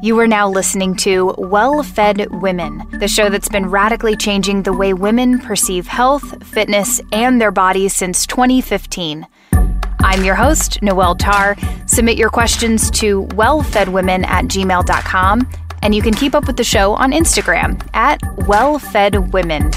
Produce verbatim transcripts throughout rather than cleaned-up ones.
You are now listening to Well-Fed Women, the show that's been radically changing the way women perceive health, fitness, and their bodies since twenty fifteen. I'm your host, Noelle Tarr. Submit your questions to wellfedwomen at gmail dot com, and you can keep up with the show on Instagram at wellfedwomen.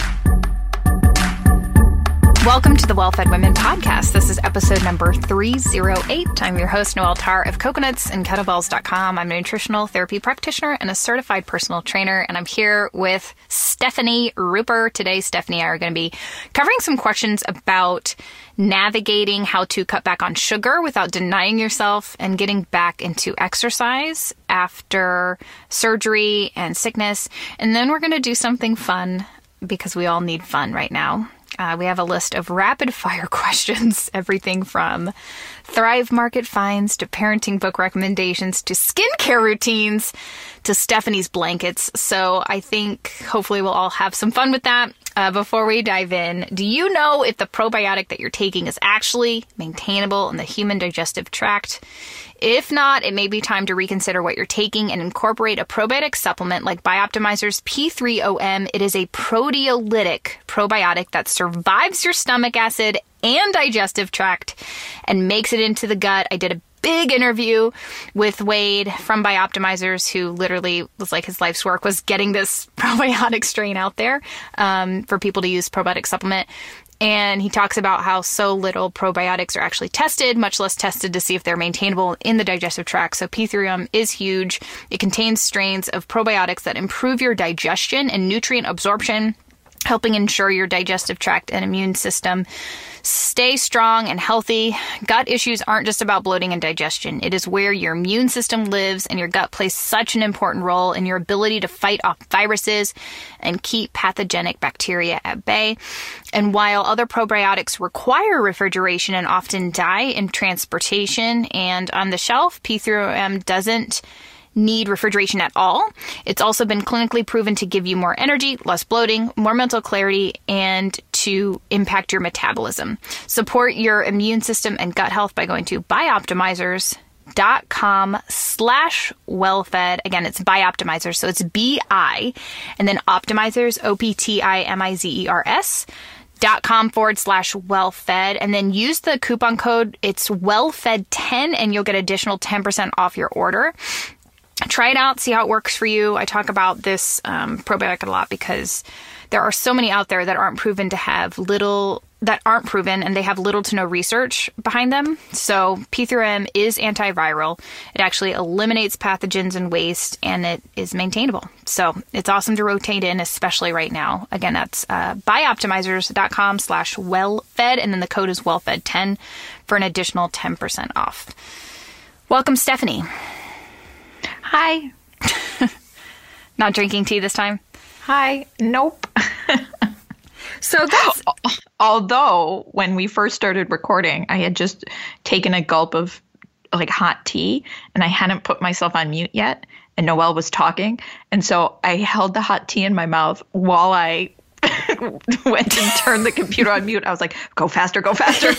Welcome to the Well-Fed Women podcast. This is episode number three oh eight. I'm your host, Noelle Tarr of coconuts and kettlebells dot com. I'm a nutritional therapy practitioner and a certified personal trainer, and I'm here with Stephanie Ruper. Today, Stephanie and I are going to be covering some questions about navigating how to cut back on sugar without denying yourself and getting back into exercise after surgery and sickness. And then we're going to do something fun because we all need fun right now. Uh, we have a list of rapid fire questions, everything from Thrive Market finds to parenting book recommendations to skincare routines to Stephanie's blankets. So I think hopefully we'll all have some fun with that. Uh, before we dive in, do you know if the probiotic that you're taking is actually maintainable in the human digestive tract? If not, it may be time to reconsider what you're taking and incorporate a probiotic supplement like Bioptimizer's P three O M. It is a proteolytic probiotic that survives your stomach acid and digestive tract and makes it into the gut. I did a big interview with Wade from Bioptimizers, who literally was like his life's work was getting this probiotic strain out there um, for people to use probiotic supplement. And he talks about how so little probiotics are actually tested, much less tested to see if they're maintainable in the digestive tract. So P three O M is huge. It contains strains of probiotics that improve your digestion and nutrient absorption, helping ensure your digestive tract and immune system stay strong and healthy. Gut issues aren't just about bloating and digestion. It is where your immune system lives, and your gut plays such an important role in your ability to fight off viruses and keep pathogenic bacteria at bay. And while other probiotics require refrigeration and often die in transportation and on the shelf, P three O M doesn't need refrigeration at all. It's also been clinically proven to give you more energy, less bloating, more mental clarity, and to impact your metabolism. Support your immune system and gut health by going to bioptimizers dot com slash wellfed. Again, it's Bioptimizers, so it's B I, and then Optimizers, O P T I M I Z E R S, dot com forward slash wellfed, and then use the coupon code. It's wellfed ten, and you'll get additional ten percent off your order. Try it out, see how it works for you. I talk about this um, probiotic a lot because there are so many out there that aren't proven to have little, that aren't proven, and they have little to no research behind them. So P three O M is antiviral. It actually eliminates pathogens and waste, and it is maintainable. So it's awesome to rotate in, especially right now. Again, that's uh, bioptimizers dot com slash wellfed, and then the code is wellfed ten for an additional ten percent off. Welcome, Stephanie. Hi. Not drinking tea this time? Hi. Nope. So that's... Although, when we first started recording, I had just taken a gulp of like hot tea, and I hadn't put myself on mute yet, and Noelle was talking. And so I held the hot tea in my mouth while I went and turned the computer on mute. I was like, go faster, go faster.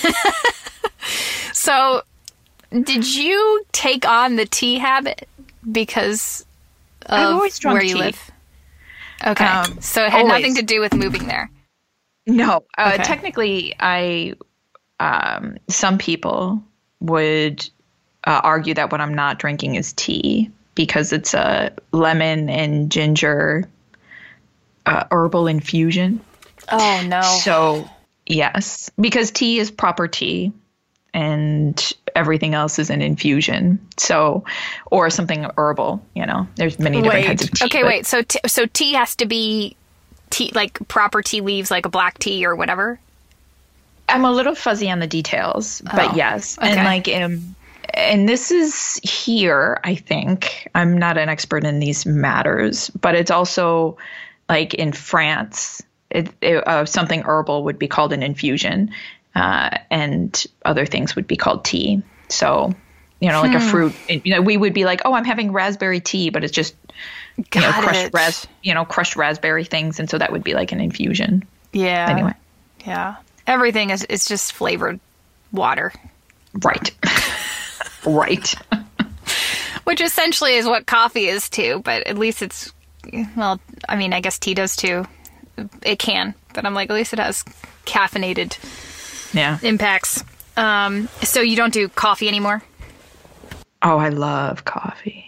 So did you take on the tea habit because of where you tea. live? Okay. Um, so it had always. nothing to do with moving there. No. Uh, okay. Technically, I um, some people would uh, argue that what I'm not drinking is tea because it's a lemon and ginger uh, herbal infusion. Oh, no. So, yes, because tea is proper tea and everything else is an infusion. So, or something herbal, you know, there's many different wait. kinds of tea. Okay, wait. So, t- so tea has to be tea, like proper tea leaves, like a black tea or whatever? I'm a little fuzzy on the details, but oh, yes. Okay. And like, um, and this is here, I think, I'm not an expert in these matters, but it's also like in France, it, it, uh, something herbal would be called an infusion. Uh, and other things would be called tea. So, you know, like hmm. a fruit, you know, we would be like, oh, I'm having raspberry tea, but it's just, you Got know, crushed, it. ras- you know, crushed raspberry things. And so that would be like an infusion. Yeah. Anyway. Yeah. Everything is, is just flavored water. Right. Right. Which essentially is what coffee is too, but at least it's, well, I mean, I guess tea does too. It can, but I'm like, at least it has caffeinated yeah. impacts. Um, so you don't do coffee anymore? Oh, I love coffee.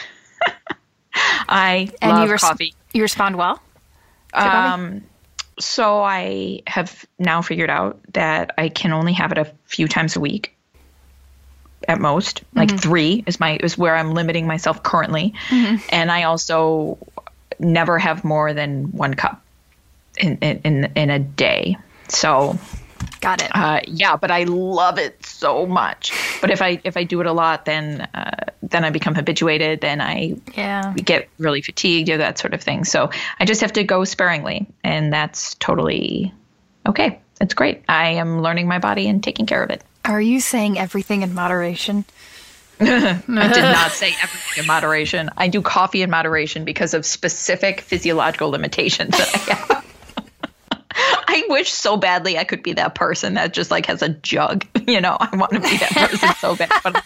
I and love you res- coffee. You respond well to Um, coffee? So I have now figured out that I can only have it a few times a week at most. Like mm-hmm. three is my is where I'm limiting myself currently. Mm-hmm. And I also never have more than one cup in in, in a day. So got it. Uh, yeah, but I love it so much. But if I if I do it a lot, then uh, then I become habituated. Then I yeah. get really fatigued or that sort of thing. So I just have to go sparingly, and that's totally okay. It's great. I am learning my body and taking care of it. Are you saying everything in moderation? I did not say everything in moderation. I do coffee in moderation because of specific physiological limitations that I have. I wish so badly I could be that person that just like has a jug. You know, I want to be that person so bad, but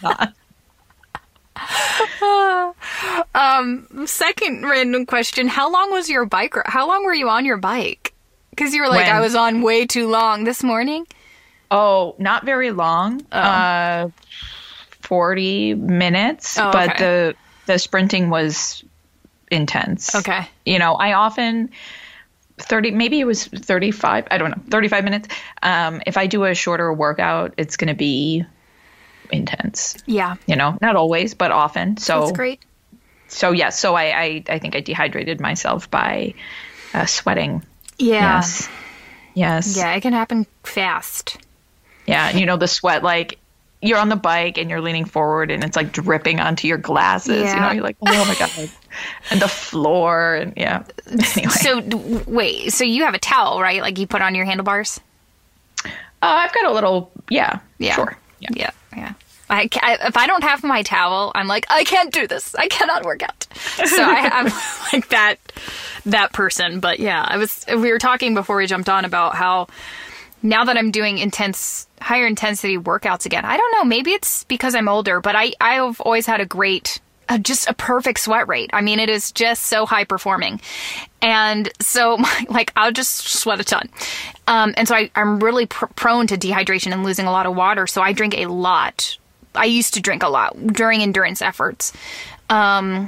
I'm not. um, second random question. How long was your bike? R- How long were you on your bike? Because you were like, when? I was on way too long this morning. Oh, not very long. Oh. Uh, forty minutes. Oh, but okay. the the sprinting was intense. Okay. You know, I often... thirty, maybe it was thirty-five. I don't know, thirty-five minutes. Um, if I do a shorter workout, it's going to be intense. Yeah. You know, not always, but often. So that's great. So yes. Yeah, so I, I, I think I dehydrated myself by uh, sweating. Yeah. Yes. Yes. Yeah. It can happen fast. Yeah. And you know, the sweat, like you're on the bike and you're leaning forward and it's like dripping onto your glasses. Yeah. You know, you're like, oh my God. And the floor, and yeah. Anyway. So wait, so you have a towel, right? Like you put on your handlebars? Uh, I've got a little, yeah, yeah, sure, yeah, yeah. yeah. I, I, if I don't have my towel, I'm like, I can't do this. I cannot work out. So I, I'm like that, that person. But yeah, I was. We were talking before we jumped on about how now that I'm doing intense, higher intensity workouts again. I don't know. Maybe it's because I'm older, but I, I've always had a great. Uh, just a perfect sweat rate. I mean, it is just so high performing. And so, my, like, I'll just sweat a ton. Um, and so I, I'm really pr- prone to dehydration and losing a lot of water. So I drink a lot. I used to drink a lot during endurance efforts. Um,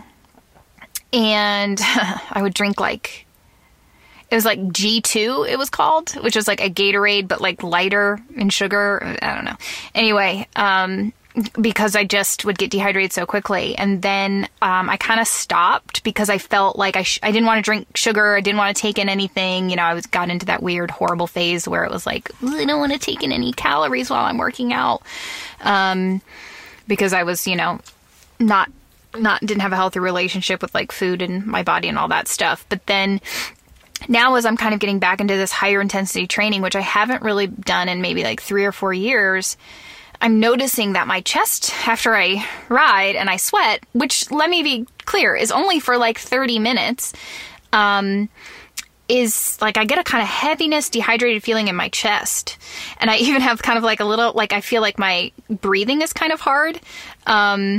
and I would drink like, it was like G two, it was called, which was like a Gatorade, but like lighter in sugar. I don't know. Anyway, um, because I just would get dehydrated so quickly. And then um, I kind of stopped because I felt like I sh- I didn't want to drink sugar. I didn't want to take in anything. You know, I was got into that weird, horrible phase where it was like, I don't want to take in any calories while I'm working out. Um, because I was, you know, not, not, didn't have a healthy relationship with like food and my body and all that stuff. But then now as I'm kind of getting back into this higher intensity training, which I haven't really done in maybe like three or four years, I'm noticing that my chest, after I ride and I sweat, which, let me be clear, is only for like thirty minutes, um, is like I get a kind of heaviness, dehydrated feeling in my chest. And I even have kind of like a little, like I feel like my breathing is kind of hard. Um,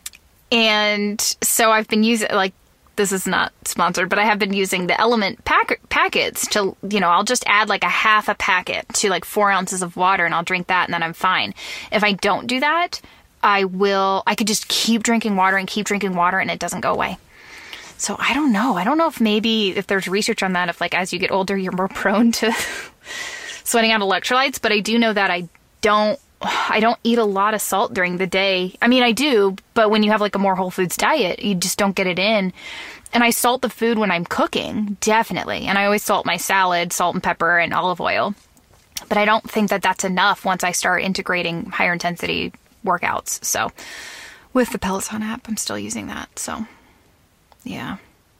and so I've been using, like, this is not sponsored, but I have been using the Element pack- packets to, you know, I'll just add like a half a packet to like four ounces of water and I'll drink that and then I'm fine. If I don't do that, I will, I could just keep drinking water and keep drinking water and it doesn't go away. So I don't know. I don't know if maybe, if there's research on that, if like as you get older, you're more prone to sweating out electrolytes, but I do know that I don't, I don't eat a lot of salt during the day. I mean, I do, but when you have like a more whole foods diet, you just don't get it in. And I salt the food when I'm cooking, definitely. And I always salt my salad, salt and pepper and olive oil. But I don't think that that's enough once I start integrating higher intensity workouts. So with the Peloton app, I'm still using that. So yeah.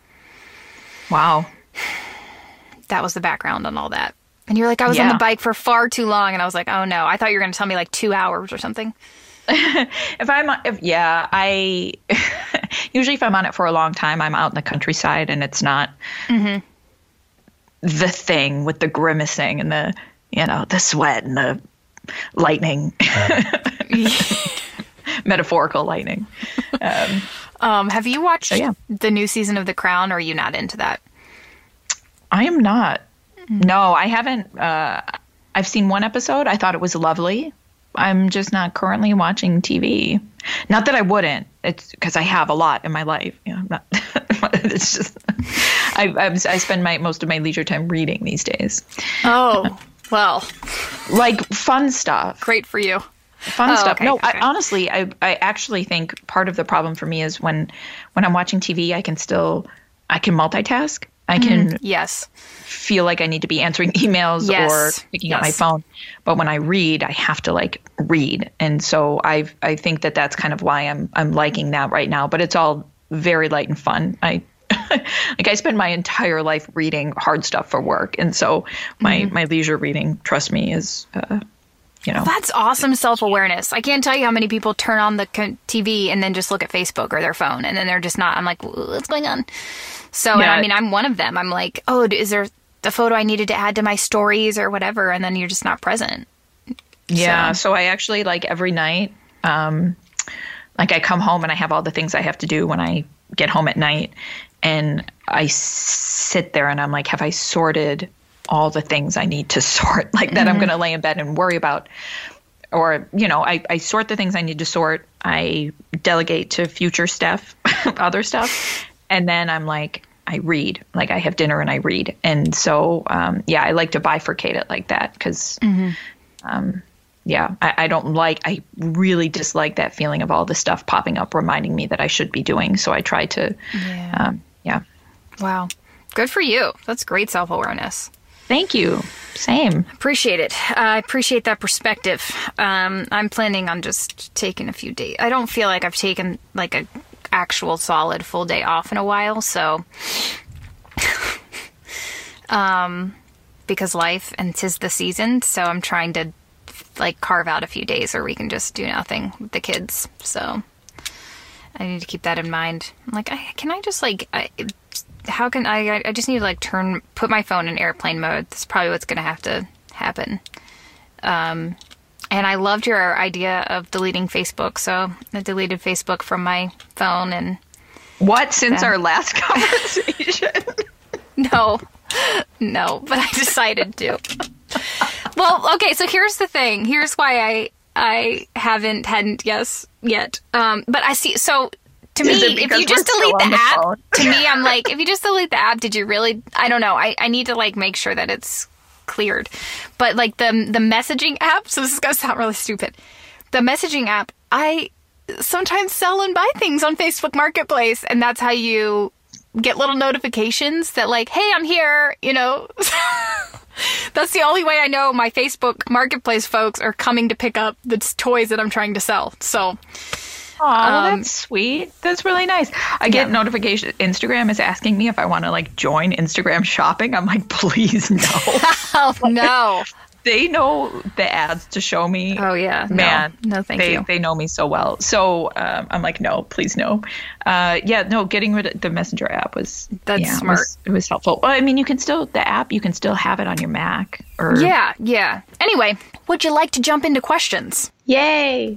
Wow. That was the background on all that. And you're like, I was yeah. on the bike for far too long. And I was like, oh no, I thought you were going to tell me like two hours or something. if I'm, if, yeah, I, usually if I'm on it for a long time, I'm out in the countryside and it's not mm-hmm. the thing with the grimacing and the, you know, the sweat and the lightning. metaphorical lightning. Um, um, have you watched so, yeah. the new season of The Crown, or are you not into that? I am not. Mm-hmm. No, I haven't. Uh, I've seen one episode. I thought it was lovely. I'm just not currently watching T V. Not that I wouldn't. It's because I have a lot in my life. You know, not, it's just I, I I spend my most of my leisure time reading these days. Oh, well, like fun stuff. Great for you. Fun oh, stuff. Okay, no, okay. I, honestly, I I actually think part of the problem for me is when when I'm watching T V, I can still I can multitask. I can mm, yes. feel like I need to be answering emails yes. or picking yes. up my phone. But when I read, I have to like read. And so I I think that that's kind of why I'm I'm liking that right now. But it's all very light and fun. I like I spend my entire life reading hard stuff for work. And so my, mm-hmm. my leisure reading, trust me, is, uh, you know. That's awesome self-awareness. I can't tell you how many people turn on the T V and then just look at Facebook or their phone. And then they're just not, I'm like, what's going on? So, yeah. and I mean, I'm one of them. I'm like, oh, is there the photo I needed to add to my stories or whatever? And then you're just not present. Yeah. So, so I actually like every night, um, like I come home and I have all the things I have to do when I get home at night. And I sit there and I'm like, have I sorted all the things I need to sort? Like that mm-hmm. I'm going to lay in bed and worry about. Or, you know, I, I sort the things I need to sort. I delegate to future stuff, other stuff. And then I'm like, I read. Like I have dinner and I read. And so, um, yeah, I like to bifurcate it like that because, mm-hmm. um, yeah, I, I don't like, I really dislike that feeling of all the stuff popping up reminding me that I should be doing. So I try to, yeah. Um, yeah. Wow. Good for you. That's great self-awareness. Thank you. Same. Appreciate it. Uh, I appreciate that perspective. Um, I'm planning on just taking a few days. I don't feel like I've taken like a actual solid full day off in a while. So, um, because life and 'tis the season. So I'm trying to like carve out a few days where we can just do nothing with the kids. So I need to keep that in mind. I'm like, I, can I just like, I, how can I, I just need to like turn, put my phone in airplane mode. That's probably what's going to have to happen. Um, and I loved your idea of deleting Facebook. So I deleted Facebook from my phone and. What, since then, our last conversation? No, no, but I decided to. Well, okay, so here's the thing. Here's why I I haven't, hadn't, yes, yet. Um, but I see, so to me, if you just delete the, the app, to me, I'm like, if you just delete the app, did you really, I don't know. I, I need to like make sure that it's cleared. But like the the messaging app, so this is going to sound really stupid. The messaging app, I sometimes sell and buy things on Facebook Marketplace, and that's how you get little notifications that like, hey, I'm here, you know. That's the only way I know my Facebook Marketplace folks are coming to pick up the toys that I'm trying to sell. So, oh, um, that's sweet. That's really nice. I get yeah. notification. Instagram is asking me if I want to like join Instagram shopping. I'm like, please no. Oh no. They know the ads to show me. Oh yeah, man. No, no thank they, you. They know me so well. So um, I'm like, no, please no. Uh, yeah, no. Getting rid of the Messenger app was that's yeah, smart. It was, it was helpful. Well, I mean, you can still the app. You can still have it on your Mac. Or yeah, yeah. Anyway, would you like to jump into questions? Yay!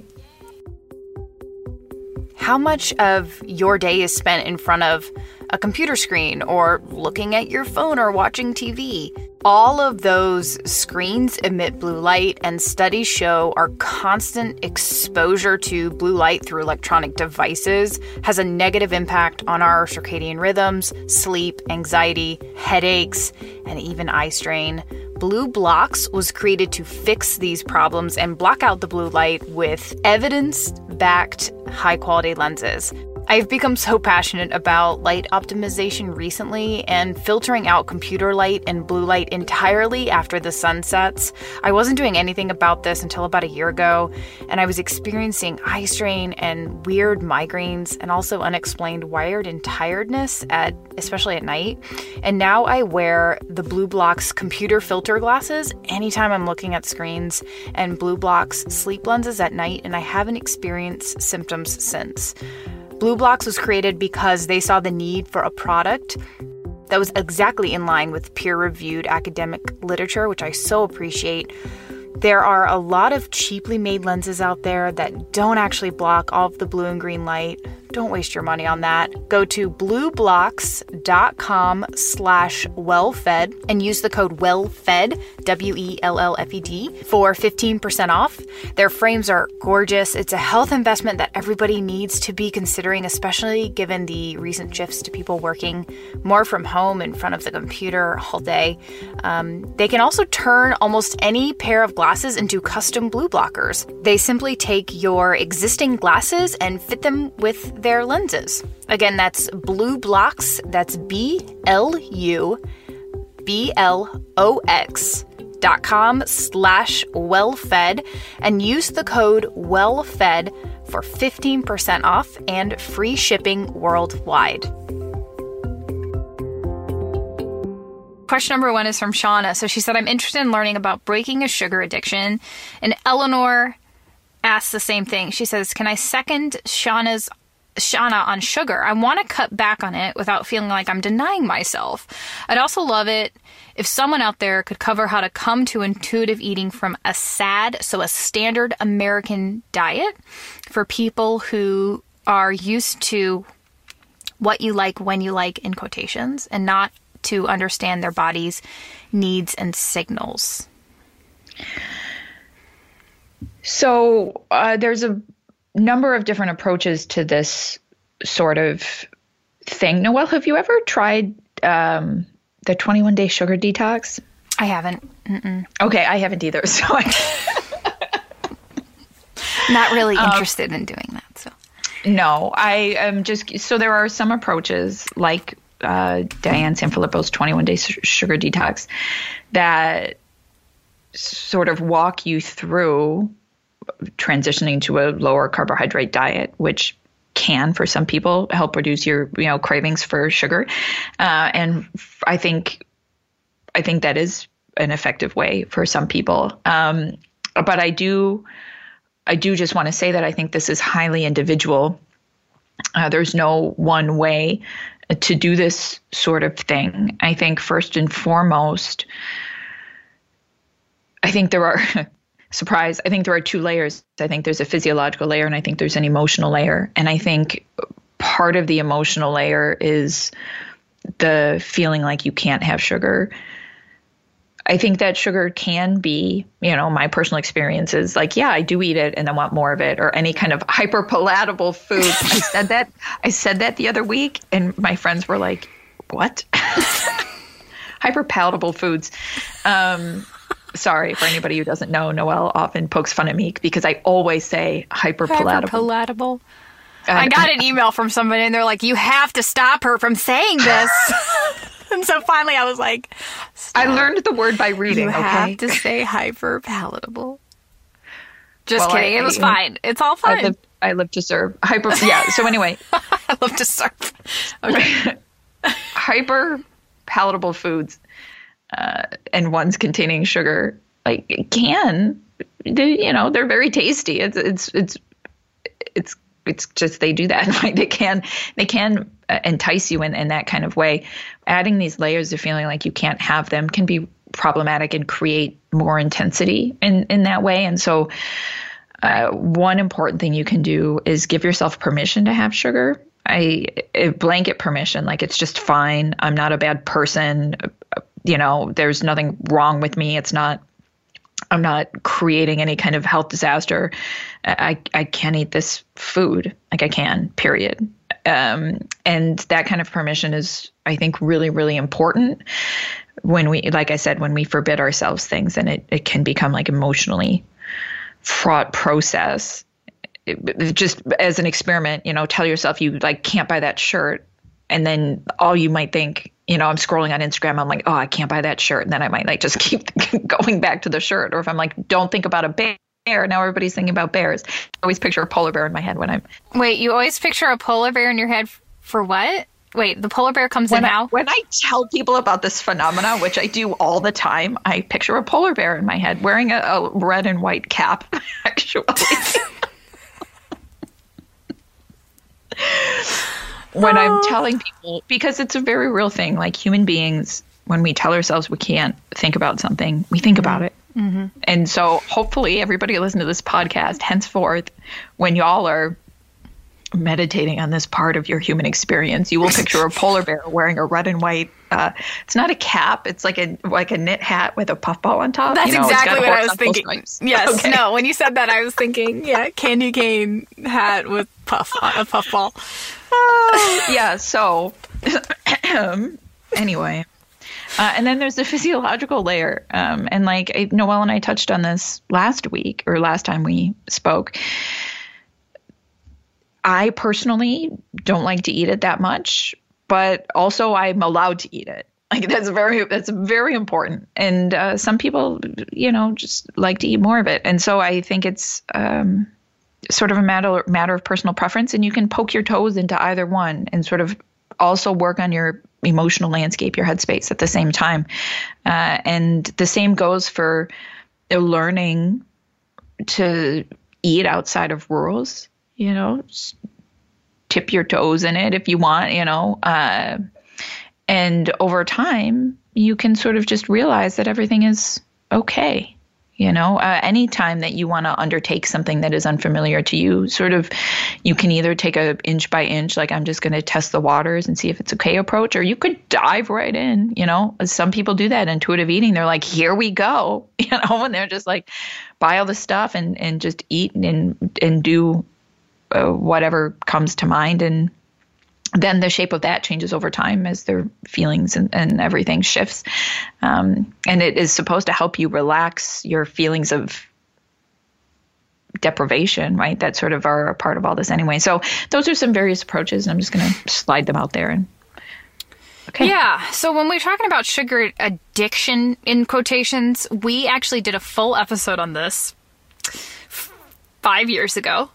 How much of your day is spent in front of a computer screen or looking at your phone or watching T V? All of those screens emit blue light, and studies show our constant exposure to blue light through electronic devices has a negative impact on our circadian rhythms, sleep, anxiety, headaches, and even eye strain. Blue Blocks was created to fix these problems and block out the blue light with evidence-backed high-quality lenses. I've become so passionate about light optimization recently and filtering out computer light and blue light entirely after the sun sets. I wasn't doing anything about this until about a year ago, and I was experiencing eye strain and weird migraines and also unexplained wired and tiredness, at especially at night. And now I wear the Blue Blocks computer filter glasses anytime I'm looking at screens and Blue Blocks sleep lenses at night, and I haven't experienced symptoms since. Blue Blocks was created because they saw the need for a product that was exactly in line with peer-reviewed academic literature, which I so appreciate. There are a lot of cheaply made lenses out there that don't actually block all of the blue and green light. Don't waste your money on that. Go to blueblocks.com slash wellfed and use the code WELLFED, W E L L F E D, for fifteen percent off. Their frames are gorgeous. It's a health investment that everybody needs to be considering, especially given the recent shifts to people working more from home in front of the computer all day. Um, they can also turn almost any pair of glasses into custom blue blockers. They simply take your existing glasses and fit them with their lenses. Again, that's Blue Blocks. That's B L U B L O X dot com slash wellfed and use the code WELLFED for fifteen percent off and free shipping worldwide. Question number one is from Shauna. So she said, I'm interested in learning about breaking a sugar addiction. And Eleanor asks the same thing. She says, can I second Shauna's Shauna on sugar? I want to cut back on it without feeling like I'm denying myself. I'd also love it if someone out there could cover how to come to intuitive eating from a S A D, so a standard American diet, for people who are used to what you like when you like in quotations and not to understand their body's needs and signals. So uh, there's a number of different approaches to this sort of thing. Noelle, have you ever tried um, the twenty-one day sugar detox? I haven't. Mm-mm. Okay, I haven't either. So I'm not really interested um, in doing that. So no, I am just, so there are some approaches like uh, Diane Sanfilippo's twenty-one day sugar detox that sort of walk you through transitioning to a lower carbohydrate diet, which can, for some people, help reduce your, you know, cravings for sugar. Uh, and I think, I think that is an effective way for some people. Um, but I do, I do just want to say that I think this is highly individual. Uh, there's no one way to do this sort of thing. I think first and foremost, I think there are surprise. I think there are two layers. I think there's a physiological layer and I think there's an emotional layer. And I think part of the emotional layer is the feeling like you can't have sugar. I think that sugar can be, you know, my personal experience is like, yeah, I do eat it and I want more of it, or any kind of hyper palatable food. I said that, I said that the other week and my friends were like, what? Hyper palatable foods. Um, Sorry for anybody who doesn't know. Noelle often pokes fun at me because I always say hyper palatable. Hyper-palatable. Uh, I got an email from somebody and they're like, you have to stop her from saying this. And so finally I was like, stop. I learned the word by reading. You okay? have to say hyper palatable. Just well, kidding. I, it was fine. It's all fine. I live, I live to serve. Hyper. Yeah. So anyway. I love to serve. Okay. Hyper palatable foods. Uh, and ones containing sugar, like it can, they, you know, they're very tasty. It's it's it's it's it's just they do that. Right? They can they can entice you in, in that kind of way. Adding these layers of feeling like you can't have them can be problematic and create more intensity in in that way. And so, uh, one important thing you can do is give yourself permission to have sugar. I a blanket permission, like it's just fine. I'm not a bad person. You know, there's nothing wrong with me. It's not, I'm not creating any kind of health disaster. I, I can eat this food. Like I can, period. Um, and that kind of permission is, I think, really, really important when we, like I said, when we forbid ourselves things, and it, it can become like emotionally fraught process. It, it just as an experiment, you know, tell yourself you like can't buy that shirt. And then all you might think, you know, I'm scrolling on Instagram. I'm like, oh, I can't buy that shirt. And then I might like just keep going back to the shirt. Or if I'm like, don't think about a bear. Now everybody's thinking about bears. I always picture a polar bear in my head when I'm. Wait, you always picture a polar bear in your head for what? Wait, the polar bear comes when in I, how? When I tell people about this phenomena, which I do all the time, I picture a polar bear in my head wearing a, a red and white cap, actually. When I'm telling people, because it's a very real thing, like human beings, when we tell ourselves we can't think about something, we think about it. Mm-hmm. And so hopefully everybody listen to this podcast henceforth, when y'all are meditating on this part of your human experience, you will picture a polar bear wearing a red and white, uh, it's not a cap, it's like a like a knit hat with a puffball on top. That's you know, exactly what I was thinking. Stripes. Yes, okay. no, when you said that, I was thinking, yeah, candy cane hat with puff, a puffball. Uh, yeah, so anyway. Uh, and then there's the physiological layer. Um, and like I, Noelle and I touched on this last week or last time we spoke. I personally don't like to eat it that much, but also I'm allowed to eat it. Like that's very, that's very important. And uh, some people, you know, just like to eat more of it. And so I think it's um, sort of a matter, matter of personal preference, and you can poke your toes into either one and sort of also work on your emotional landscape, your headspace at the same time. Uh, and the same goes for learning to eat outside of rules, you know, just tip your toes in it if you want, you know, uh, and over time you can sort of just realize that everything is okay. You know, uh, anytime that you want to undertake something that is unfamiliar to you, sort of, you can either take a inch by inch, like I'm just going to test the waters and see if it's okay approach, or you could dive right in. You know, some people do that intuitive eating. They're like, here we go, you know, and they're just like, buy all the stuff and, and just eat and, and do uh, whatever comes to mind. And then the shape of that changes over time as their feelings and, and everything shifts. Um, and it is supposed to help you relax your feelings of deprivation, right? That sort of are a part of all this anyway. So those are some various approaches, and I'm just going to slide them out there. And okay. Yeah. So when we're talking about sugar addiction in quotations, we actually did a full episode on this five years ago.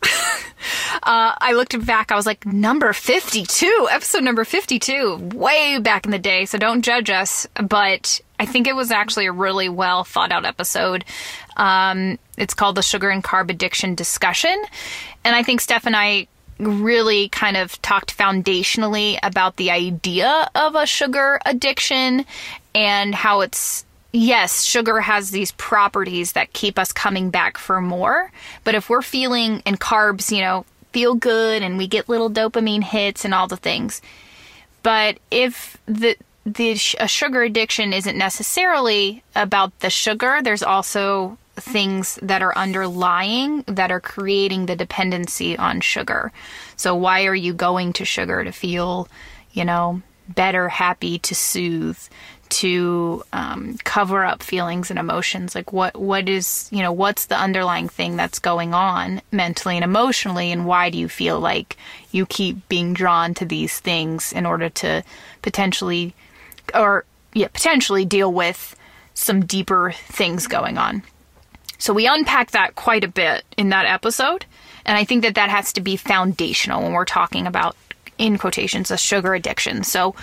Uh, I looked back, I was like, number fifty-two, episode number fifty-two, way back in the day, so don't judge us, but I think it was actually a really well thought out episode. Um, it's called the Sugar and Carb Addiction Discussion, and I think Steph and I really kind of talked foundationally about the idea of a sugar addiction and how it's, yes, sugar has these properties that keep us coming back for more. But if we're feeling, and carbs, you know, feel good and we get little dopamine hits and all the things. But if the the a sugar addiction isn't necessarily about the sugar, there's also things that are underlying that are creating the dependency on sugar. So why are you going to sugar? To feel, you know, better, happy, to soothe, to um, cover up feelings and emotions. Like what, what is, you know, what's the underlying thing that's going on mentally and emotionally, and why do you feel like you keep being drawn to these things in order to potentially, or yeah, potentially deal with some deeper things going on. So we unpack that quite a bit in that episode. And I think that that has to be foundational when we're talking about, in quotations, a sugar addiction. So,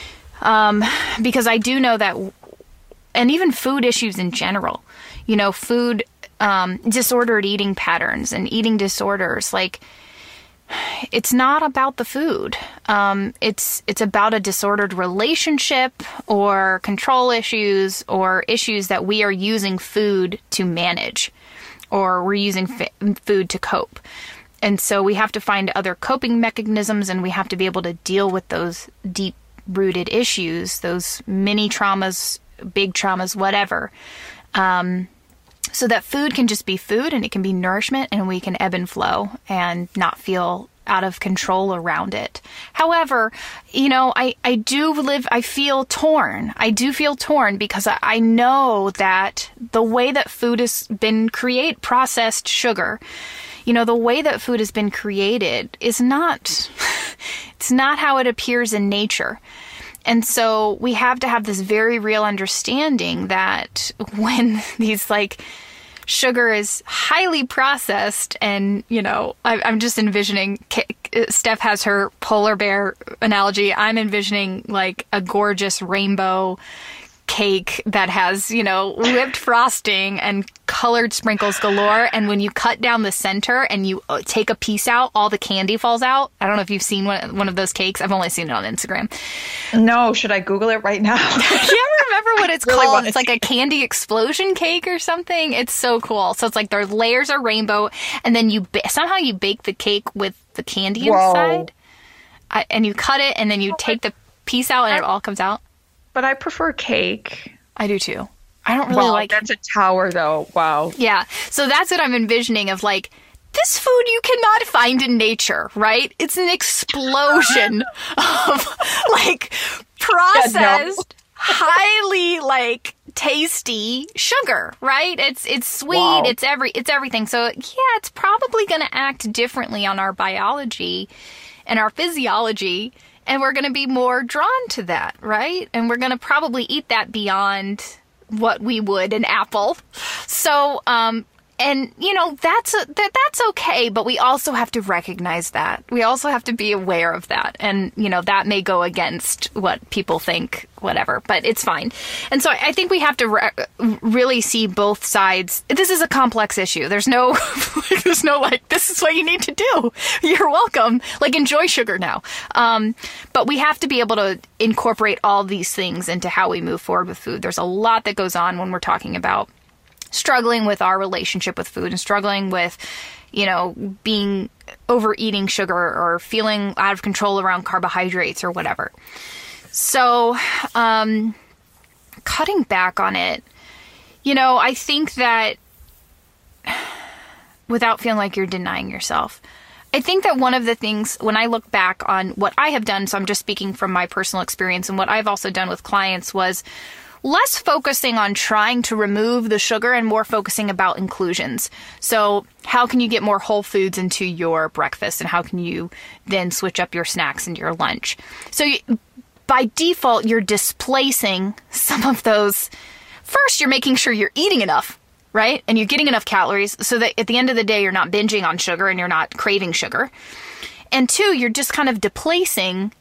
Um, because I do know that, and even food issues in general, you know, food, um, disordered eating patterns and eating disorders, like, it's not about the food. Um, it's, it's about a disordered relationship or control issues or issues that we are using food to manage, or we're using f- food to cope. And so we have to find other coping mechanisms, and we have to be able to deal with those deep rooted issues, those mini traumas, big traumas, whatever, um, so that food can just be food, and it can be nourishment, and we can ebb and flow and not feel out of control around it. However, you know, I, I do live, I feel torn. I do feel torn because I, I know that the way that food has been created, processed sugar, you know, the way that food has been created is not, it's not how it appears in nature. And so we have to have this very real understanding that when these, like, sugar is highly processed, and, you know, I, I'm just envisioning, Steph has her polar bear analogy. I'm envisioning like a gorgeous rainbow cake that has, you know, whipped frosting and colored sprinkles galore. And when you cut down the center and you take a piece out, all the candy falls out. I don't know if you've seen one, one of those cakes. I've only seen it on Instagram. No, should I Google it right now? Do you ever remember what it's Really called? wanna It's like see a candy explosion cake or something. It's so cool. So it's like their layers are rainbow, and then you ba- somehow you bake the cake with the candy Whoa. inside, I, and you cut it, and then you take the piece out, and it all comes out. But I prefer cake. I do too. I don't really Wow, like. that's a tower, though. Wow. Yeah. So that's what I'm envisioning of like. This food you cannot find in nature, right? It's an explosion of like processed, Yeah, no. highly like tasty sugar, right? It's it's sweet, Wow. it's every it's everything. So yeah, it's probably going to act differently on our biology and our physiology, and we're going to be more drawn to that, right? And we're going to probably eat that beyond what we would an apple. So, um And, you know, that's a, that that's okay, but we also have to recognize that. We also have to be aware of that. And, you know, that may go against what people think, whatever, but it's fine. And so I think we have to re- really see both sides. This is a complex issue. There's no, there's no like, this is what you need to do. You're welcome. Like, enjoy sugar now. Um, but we have to be able to incorporate all these things into how we move forward with food. There's a lot that goes on when we're talking about struggling with our relationship with food and struggling with, you know, being overeating sugar or feeling out of control around carbohydrates or whatever. So, um, cutting back on it, you know, I think that without feeling like you're denying yourself, I think that one of the things when I look back on what I have done, so I'm just speaking from my personal experience and what I've also done with clients, was less focusing on trying to remove the sugar and more focusing about inclusions. So how can you get more whole foods into your breakfast, and how can you then switch up your snacks into your lunch? So you, by default, you're displacing some of those. First, you're making sure you're eating enough, right? And you're getting enough calories so that at the end of the day, you're not binging on sugar and you're not craving sugar. And two, you're just kind of displacing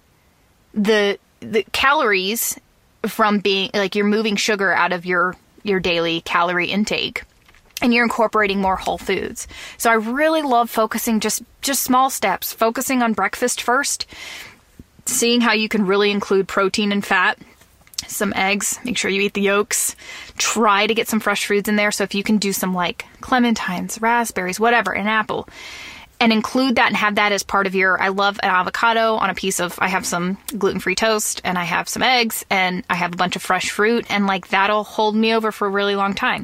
the the calories from being like you're moving sugar out of your your daily calorie intake, and you're incorporating more whole foods. So I really love focusing just just small steps, focusing on breakfast first, seeing how you can really include protein and fat, some eggs, make sure you eat the yolks, try to get some fresh foods in there. So if you can do some like clementines, raspberries, whatever, an apple, and include that and have that as part of your, I love an avocado on a piece of, I have some gluten-free toast and I have some eggs and I have a bunch of fresh fruit, and like that'll hold me over for a really long time.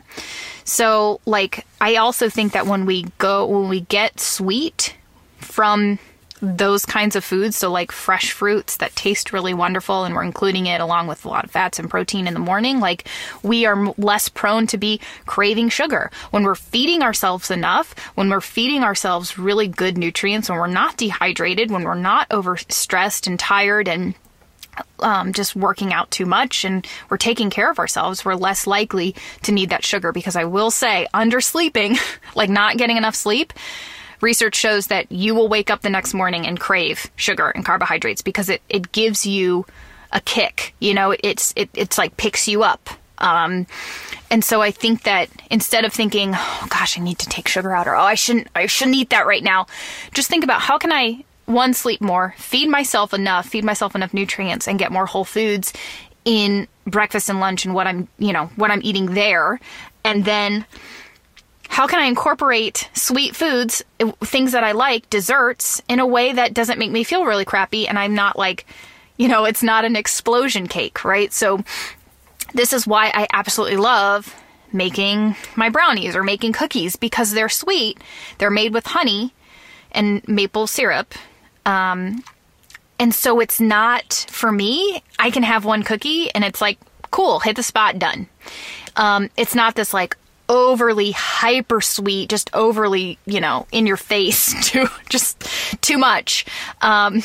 So like, I also think that when we go, when we get sweet from those kinds of foods, so like fresh fruits that taste really wonderful, and we're including it along with a lot of fats and protein in the morning, like we are m- less prone to be craving sugar. When we're feeding ourselves enough, when we're feeding ourselves really good nutrients, when we're not dehydrated, when we're not overstressed and tired and um, just working out too much, and we're taking care of ourselves, we're less likely to need that sugar. Because I will say, undersleeping, like not getting enough sleep, research shows that you will wake up the next morning and crave sugar and carbohydrates because it, it gives you a kick. You know, it's it it's like picks you up. Um, and so I think that instead of thinking, oh gosh, I need to take sugar out, or oh, I shouldn't I shouldn't eat that right now, just think about how can I, one, sleep more, feed myself enough, feed myself enough nutrients, and get more whole foods in breakfast and lunch and what I'm, you know, what I'm eating there. And then how can I incorporate sweet foods, things that I like, desserts, in a way that doesn't make me feel really crappy, and I'm not like, you know, it's not an explosion cake, right? So this is why I absolutely love making my brownies or making cookies, because they're sweet. They're made with honey and maple syrup. Um, and so it's not, for me, I can have one cookie and it's like, cool, hit the spot, done. Um, it's not this like, overly hyper sweet, just overly, you know, in your face, too, just too much. Um,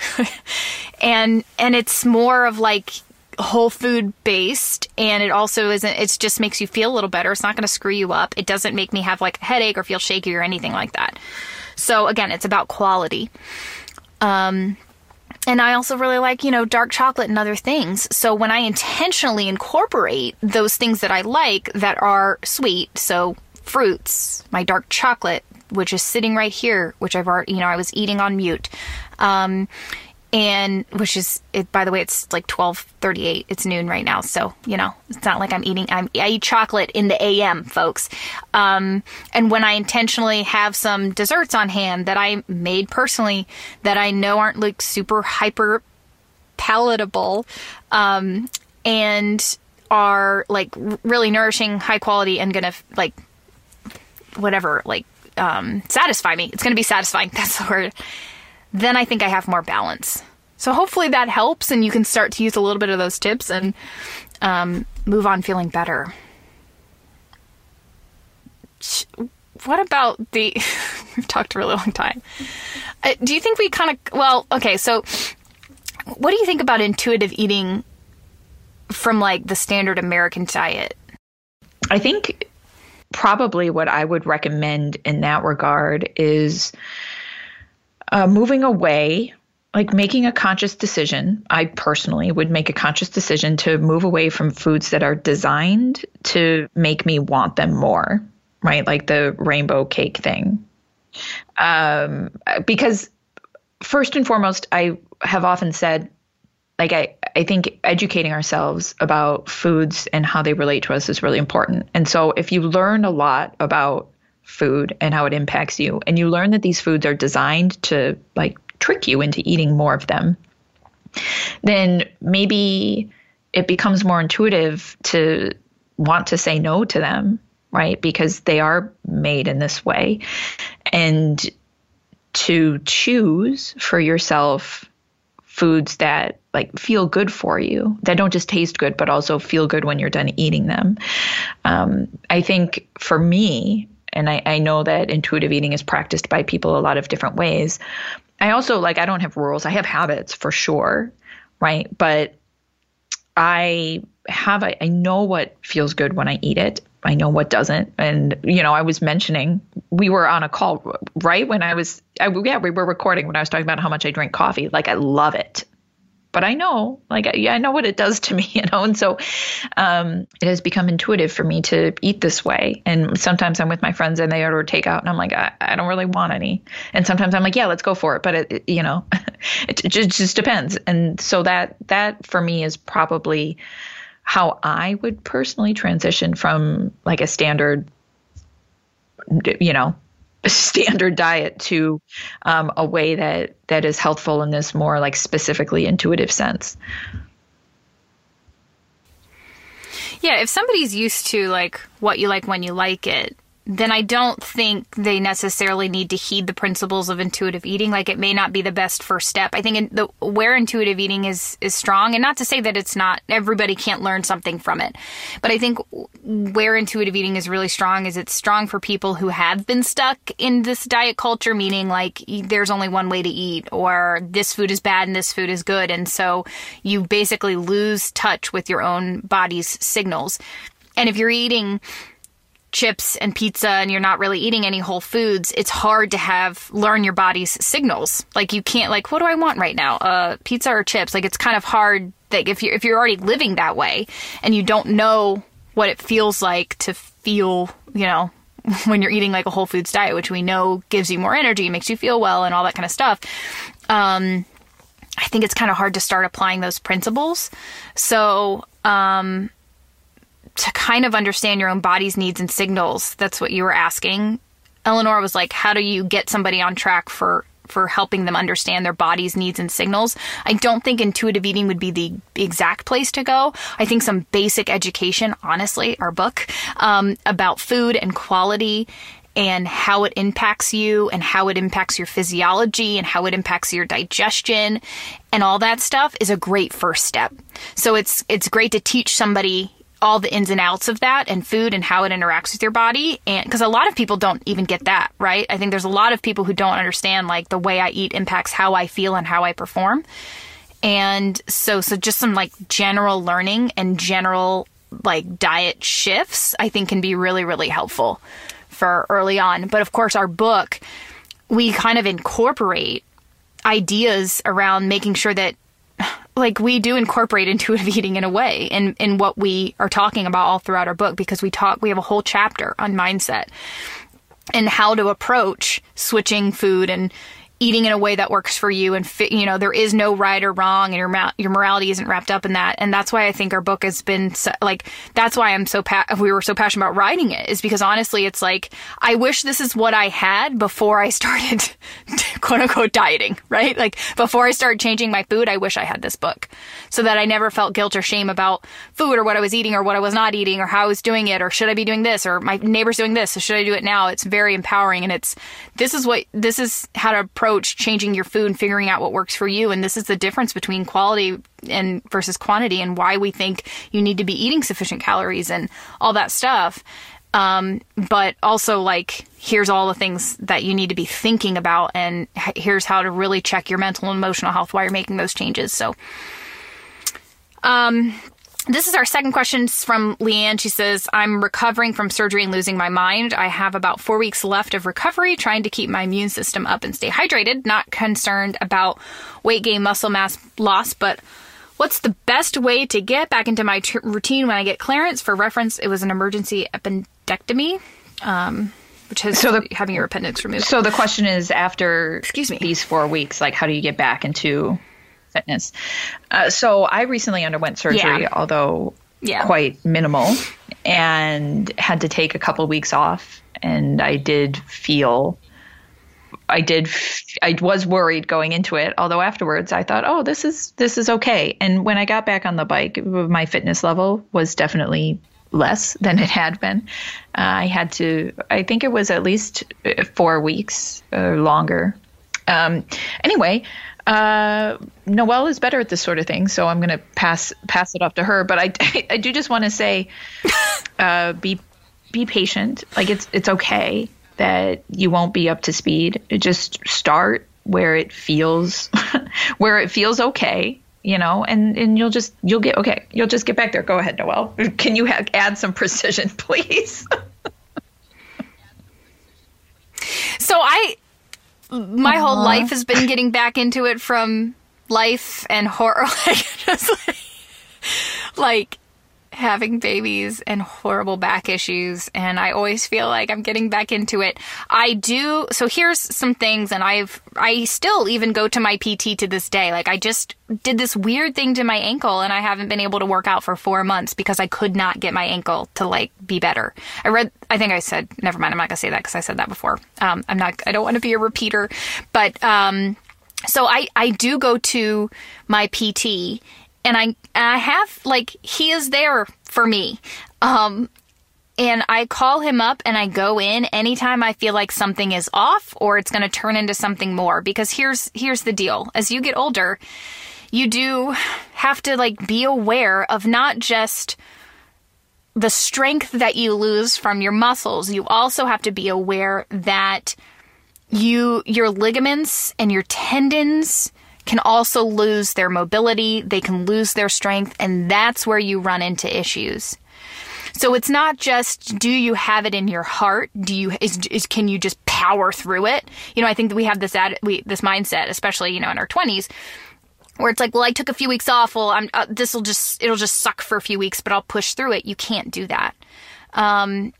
and, and it's more of like whole food based. And it also isn't, it just makes you feel a little better. It's not going to screw you up. It doesn't make me have like a headache or feel shaky or anything like that. So again, it's about quality. Um, And I also really like, you know, dark chocolate and other things. So when I intentionally incorporate those things that I like that are sweet, so fruits, my dark chocolate, which is sitting right here, which I've already, you know, I was eating on mute. Um, and which is, it, by the way, it's like twelve thirty-eight. It's noon right now. So, you know, it's not like I'm eating, I'm, I eat chocolate in the A M, folks. Um, and when I intentionally have some desserts on hand that I made personally that I know aren't like super hyper palatable, um, and are like really nourishing, high quality, and gonna like whatever, like um, satisfy me. It's gonna be satisfying. That's the word. Then I think I have more balance. So hopefully that helps, and you can start to use a little bit of those tips and um, move on feeling better. What about the? We've talked a really long time. Uh, do you think we kind of? Well, okay. So, what do you think about intuitive eating from like the standard American diet? I think probably what I would recommend in that regard is uh, moving away, like making a conscious decision. I personally would make a conscious decision to move away from foods that are designed to make me want them more, right? Like the rainbow cake thing. Um, because first and foremost, I have often said, like, I, I think educating ourselves about foods and how they relate to us is really important. And so if you learn a lot about food and how it impacts you, and you learn that these foods are designed to like trick you into eating more of them, then maybe it becomes more intuitive to want to say no to them, right? Because they are made in this way. And to choose for yourself foods that like feel good for you, that don't just taste good, but also feel good when you're done eating them. Um, I think for me, and I, I know that intuitive eating is practiced by people a lot of different ways. I also like, I don't have rules. I have habits for sure, right? But I have, I, I know what feels good when I eat it. I know what doesn't. And, you know, I was mentioning, we were on a call, right? When I was, I, yeah, we were recording when I was talking about how much I drink coffee. Like, I love it. But I know, like, yeah, I know what it does to me, you know? And so um, it has become intuitive for me to eat this way. And sometimes I'm with my friends and they order takeout and I'm like, I, I don't really want any. And sometimes I'm like, yeah, let's go for it. But it, it you know, it, it just, just depends. And so that, that for me is probably how I would personally transition from like a standard, you know, standard diet to um, a way that that is healthful in this more like specifically intuitive sense. Yeah, if somebody's used to like what you like when you like it, then I don't think they necessarily need to heed the principles of intuitive eating. Like, it may not be the best first step. I think in the where intuitive eating is is strong, and not to say that it's not, everybody can't learn something from it, but I think where intuitive eating is really strong is it's strong for people who have been stuck in this diet culture, meaning like there's only one way to eat, or this food is bad and this food is good, and so you basically lose touch with your own body's signals. And if you're eating chips and pizza and you're not really eating any whole foods, it's hard to have learn your body's signals. Like, you can't, like, what do I want right now? Uh, pizza or chips? Like, it's kind of hard that if you're, if you're already living that way and you don't know what it feels like to feel, you know, when you're eating like a whole foods diet, which we know gives you more energy, makes you feel well and all that kind of stuff. Um, I think it's kind of hard to start applying those principles. So, um, to kind of understand your own body's needs and signals, that's what you were asking. Eleanor was like, how do you get somebody on track for, for helping them understand their body's needs and signals? I don't think intuitive eating would be the exact place to go. I think some basic education, honestly, our book, um, about food and quality and how it impacts you and how it impacts your physiology and how it impacts your digestion and all that stuff is a great first step. So it's, it's great to teach somebody all the ins and outs of that and food and how it interacts with your body. And because a lot of people don't even get that, right? I think there's a lot of people who don't understand like the way I eat impacts how I feel and how I perform. And so, so just some like general learning and general like diet shifts, I think can be really, really helpful for early on. But of course, our book, we kind of incorporate ideas around making sure that like we do incorporate intuitive eating in a way in, in what we are talking about all throughout our book, because we talk, we have a whole chapter on mindset and how to approach switching food and eating in a way that works for you. And, fit, you know, there is no right or wrong, and your your morality isn't wrapped up in that. And that's why I think our book has been so, like, that's why I'm so, pa- we were so passionate about writing it, is because honestly, it's like, I wish this is what I had before I started quote unquote dieting, right? Like before I started changing my food, I wish I had this book so that I never felt guilt or shame about food or what I was eating or what I was not eating or how I was doing it, or should I be doing this, or my neighbor's doing this, so should I do it now? It's very empowering. And it's, this is what, this is how to approach changing your food and figuring out what works for you. And this is the difference between quality and versus quantity, and why we think you need to be eating sufficient calories and all that stuff. Um, but also, like, here's all the things that you need to be thinking about, and here's how to really check your mental and emotional health while you're making those changes. So, um, this is our second question from Leanne. She says, I'm recovering from surgery and losing my mind. I have about four weeks left of recovery, trying to keep my immune system up and stay hydrated. Not concerned about weight gain, muscle mass loss, but what's the best way to get back into my t- routine when I get clearance? For reference, it was an emergency appendectomy, um, which is so the, having your appendix removed. So the question is, after Excuse me. these four weeks, like, how do you get back into fitness? Uh, so I recently underwent surgery, Yeah. although Yeah. quite minimal, and had to take a couple of weeks off. And I did feel, I did, f- I was worried going into it. Although afterwards I thought, oh, this is, this is okay. And when I got back on the bike, my fitness level was definitely less than it had been. Uh, I had to, I think it was at least four weeks or longer. Um, anyway, Uh, Noelle is better at this sort of thing, so I'm going to pass pass it off to her. But I, I do just want to say, uh, be be patient. Like, it's it's okay that you won't be up to speed. Just start where it feels where it feels okay, you know, and, and you'll just you'll get okay. You'll just get back there. Go ahead, Noelle. Can you ha- add some precision, please? So I. My whole Aww. life has been getting back into it from life and horror, like, just like, like having babies and horrible back issues. And I always feel like I'm getting back into it. I do. So here's some things. And I've, I still even go to my P T to this day. Like, I just did this weird thing to my ankle, and I haven't been able to work out for four months because I could not get my ankle to, like, be better. I read, I think I said, never mind. I'm not gonna say that because I said that before. Um, I'm not, I don't want to be a repeater, but, um, so I, I do go to my P T, and I, I have, like, he is there for me. Um, and I call him up and I go in anytime I feel like something is off or it's going to turn into something more. Because here's, here's the deal. As you get older, you do have to, like, be aware of not just the strength that you lose from your muscles. You also have to be aware that you, your ligaments and your tendons can also lose their mobility. They can lose their strength, and that's where you run into issues. So it's not just, do you have it in your heart? Do you, is, is can you just power through it? You know, I think that we have this ad, we, this mindset, especially, you know, in our twenties, where it's like, well, I took a few weeks off. Well, I'm, uh, this will just, it'll just suck for a few weeks, but I'll push through it. You can't do that. Um,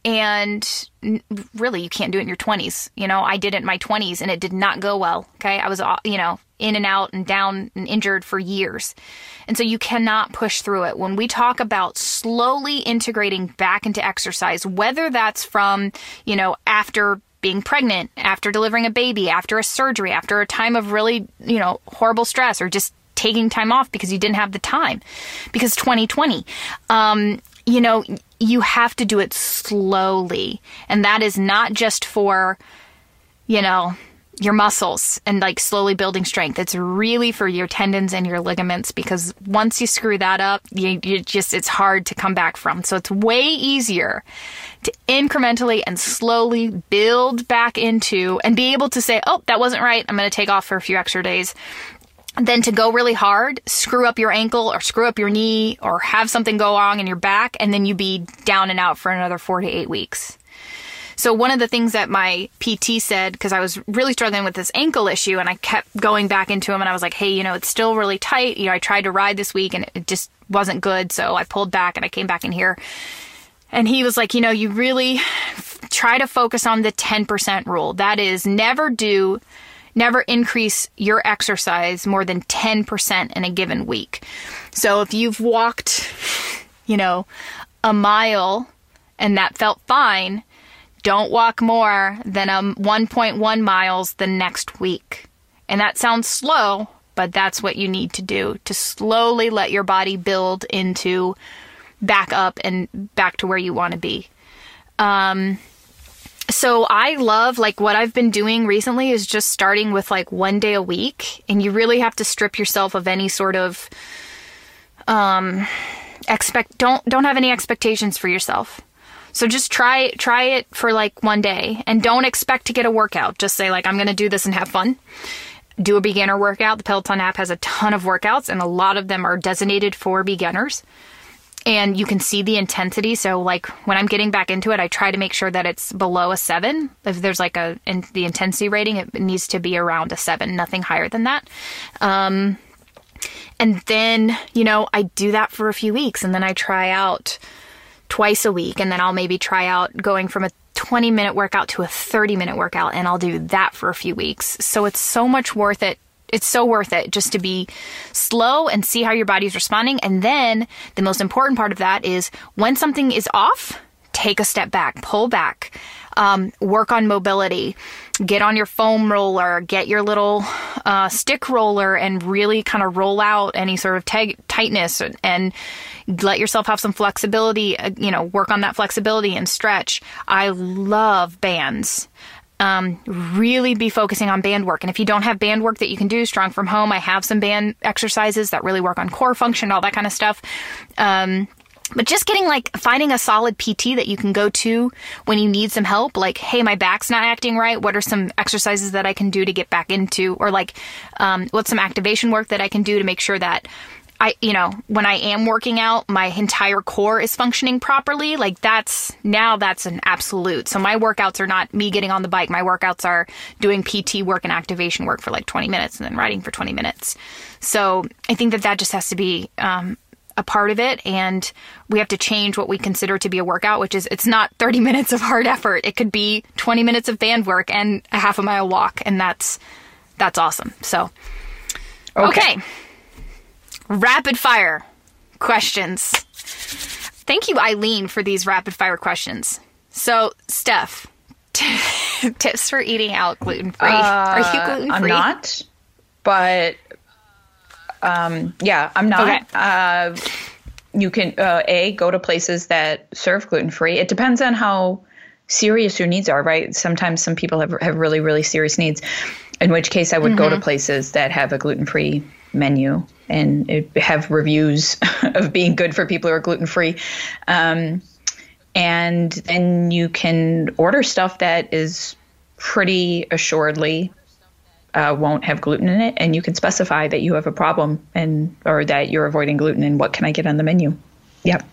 And really, you can't do it in your twenties. You know, I did it in my twenties and it did not go well. Okay. I was, you know, in and out and down and injured for years. And so you cannot push through it. When we talk about slowly integrating back into exercise, whether that's from, you know, after being pregnant, after delivering a baby, after a surgery, after a time of really, you know, horrible stress, or just taking time off because you didn't have the time because twenty twenty, um, you know, you have to do it slowly. And that is not just for, you know, your muscles and, like, slowly building strength. It's really for your tendons and your ligaments, because once you screw that up, you, you just, it's hard to come back from. So it's way easier to incrementally and slowly build back into and be able to say, oh, that wasn't right. I'm going to take off for a few extra days. Than to go really hard, screw up your ankle or screw up your knee or have something go wrong in your back, and then you be down and out for another four to eight weeks. So one of the things that my P T said, because I was really struggling with this ankle issue, and I kept going back into him, and I was like, hey, you know, it's still really tight. You know, I tried to ride this week and it just wasn't good. So I pulled back and I came back in here. And he was like, you know, you really f- try to focus on the ten percent rule. That is, never do never increase your exercise more than ten percent in a given week. So if you've walked, you know, a mile and that felt fine, don't walk more than um, one point one miles the next week. And that sounds slow, but that's what you need to do to slowly let your body build into back up and back to where you want to be. Um, so I love, like, what I've been doing recently is just starting with like one day a week, and you really have to strip yourself of any sort of, um, expect, don't, don't have any expectations for yourself. So just try, try it for like one day, and don't expect to get a workout. Just say like, I'm going to do this and have fun. Do a beginner workout. The Peloton app has a ton of workouts, and a lot of them are designated for beginners. And you can see the intensity. So like when I'm getting back into it, I try to make sure that it's below a seven. If there's like a, in the intensity rating, it needs to be around a seven, nothing higher than that. Um, and then, you know, I do that for a few weeks, and then I try out twice a week. And then I'll maybe try out going from a twenty minute workout to a thirty minute workout, and I'll do that for a few weeks. So it's so much worth it. It's so worth it just to be slow and see how your body's responding. And then the most important part of that is when something is off, take a step back, pull back, um, work on mobility, get on your foam roller, get your little uh, stick roller, and really kind of roll out any sort of tag- tightness and, and let yourself have some flexibility, uh, you know, work on that flexibility and stretch. I love bands. Um, really be focusing on band work. And if you don't have band work that you can do strong from home, I have some band exercises that really work on core function, all that kind of stuff. Um, but just getting like finding a solid P T that you can go to when you need some help. Like, hey, my back's not acting right. What are some exercises that I can do to get back into, or like, um, what's some activation work that I can do to make sure that I, you know, when I am working out, my entire core is functioning properly. Like that's, now that's an absolute. So my workouts are not me getting on the bike. My workouts are doing P T work and activation work for like twenty minutes and then riding for twenty minutes. So I think that that just has to be, um, a part of it. And we have to change what we consider to be a workout, which is it's not thirty minutes of hard effort. It could be twenty minutes of band work and a half a mile walk. And that's, that's awesome. So, okay. okay. Rapid fire questions. Thank you, Eileen, for these rapid fire questions. So, Steph, t- tips for eating out gluten-free. Uh, Are you gluten-free? I'm not, but um, yeah, I'm not. Okay. Uh, you can, uh, A, go to places that serve gluten-free. It depends on how serious your needs are, right? Sometimes some people have, have really, really serious needs, in which case I would mm-hmm. go to places that have a gluten-free menu and it have reviews of being good for people who are gluten-free. Um, and then you can order stuff that is pretty assuredly uh, won't have gluten in it. And you can specify that you have a problem and or that you're avoiding gluten and what can I get on the menu. Yep.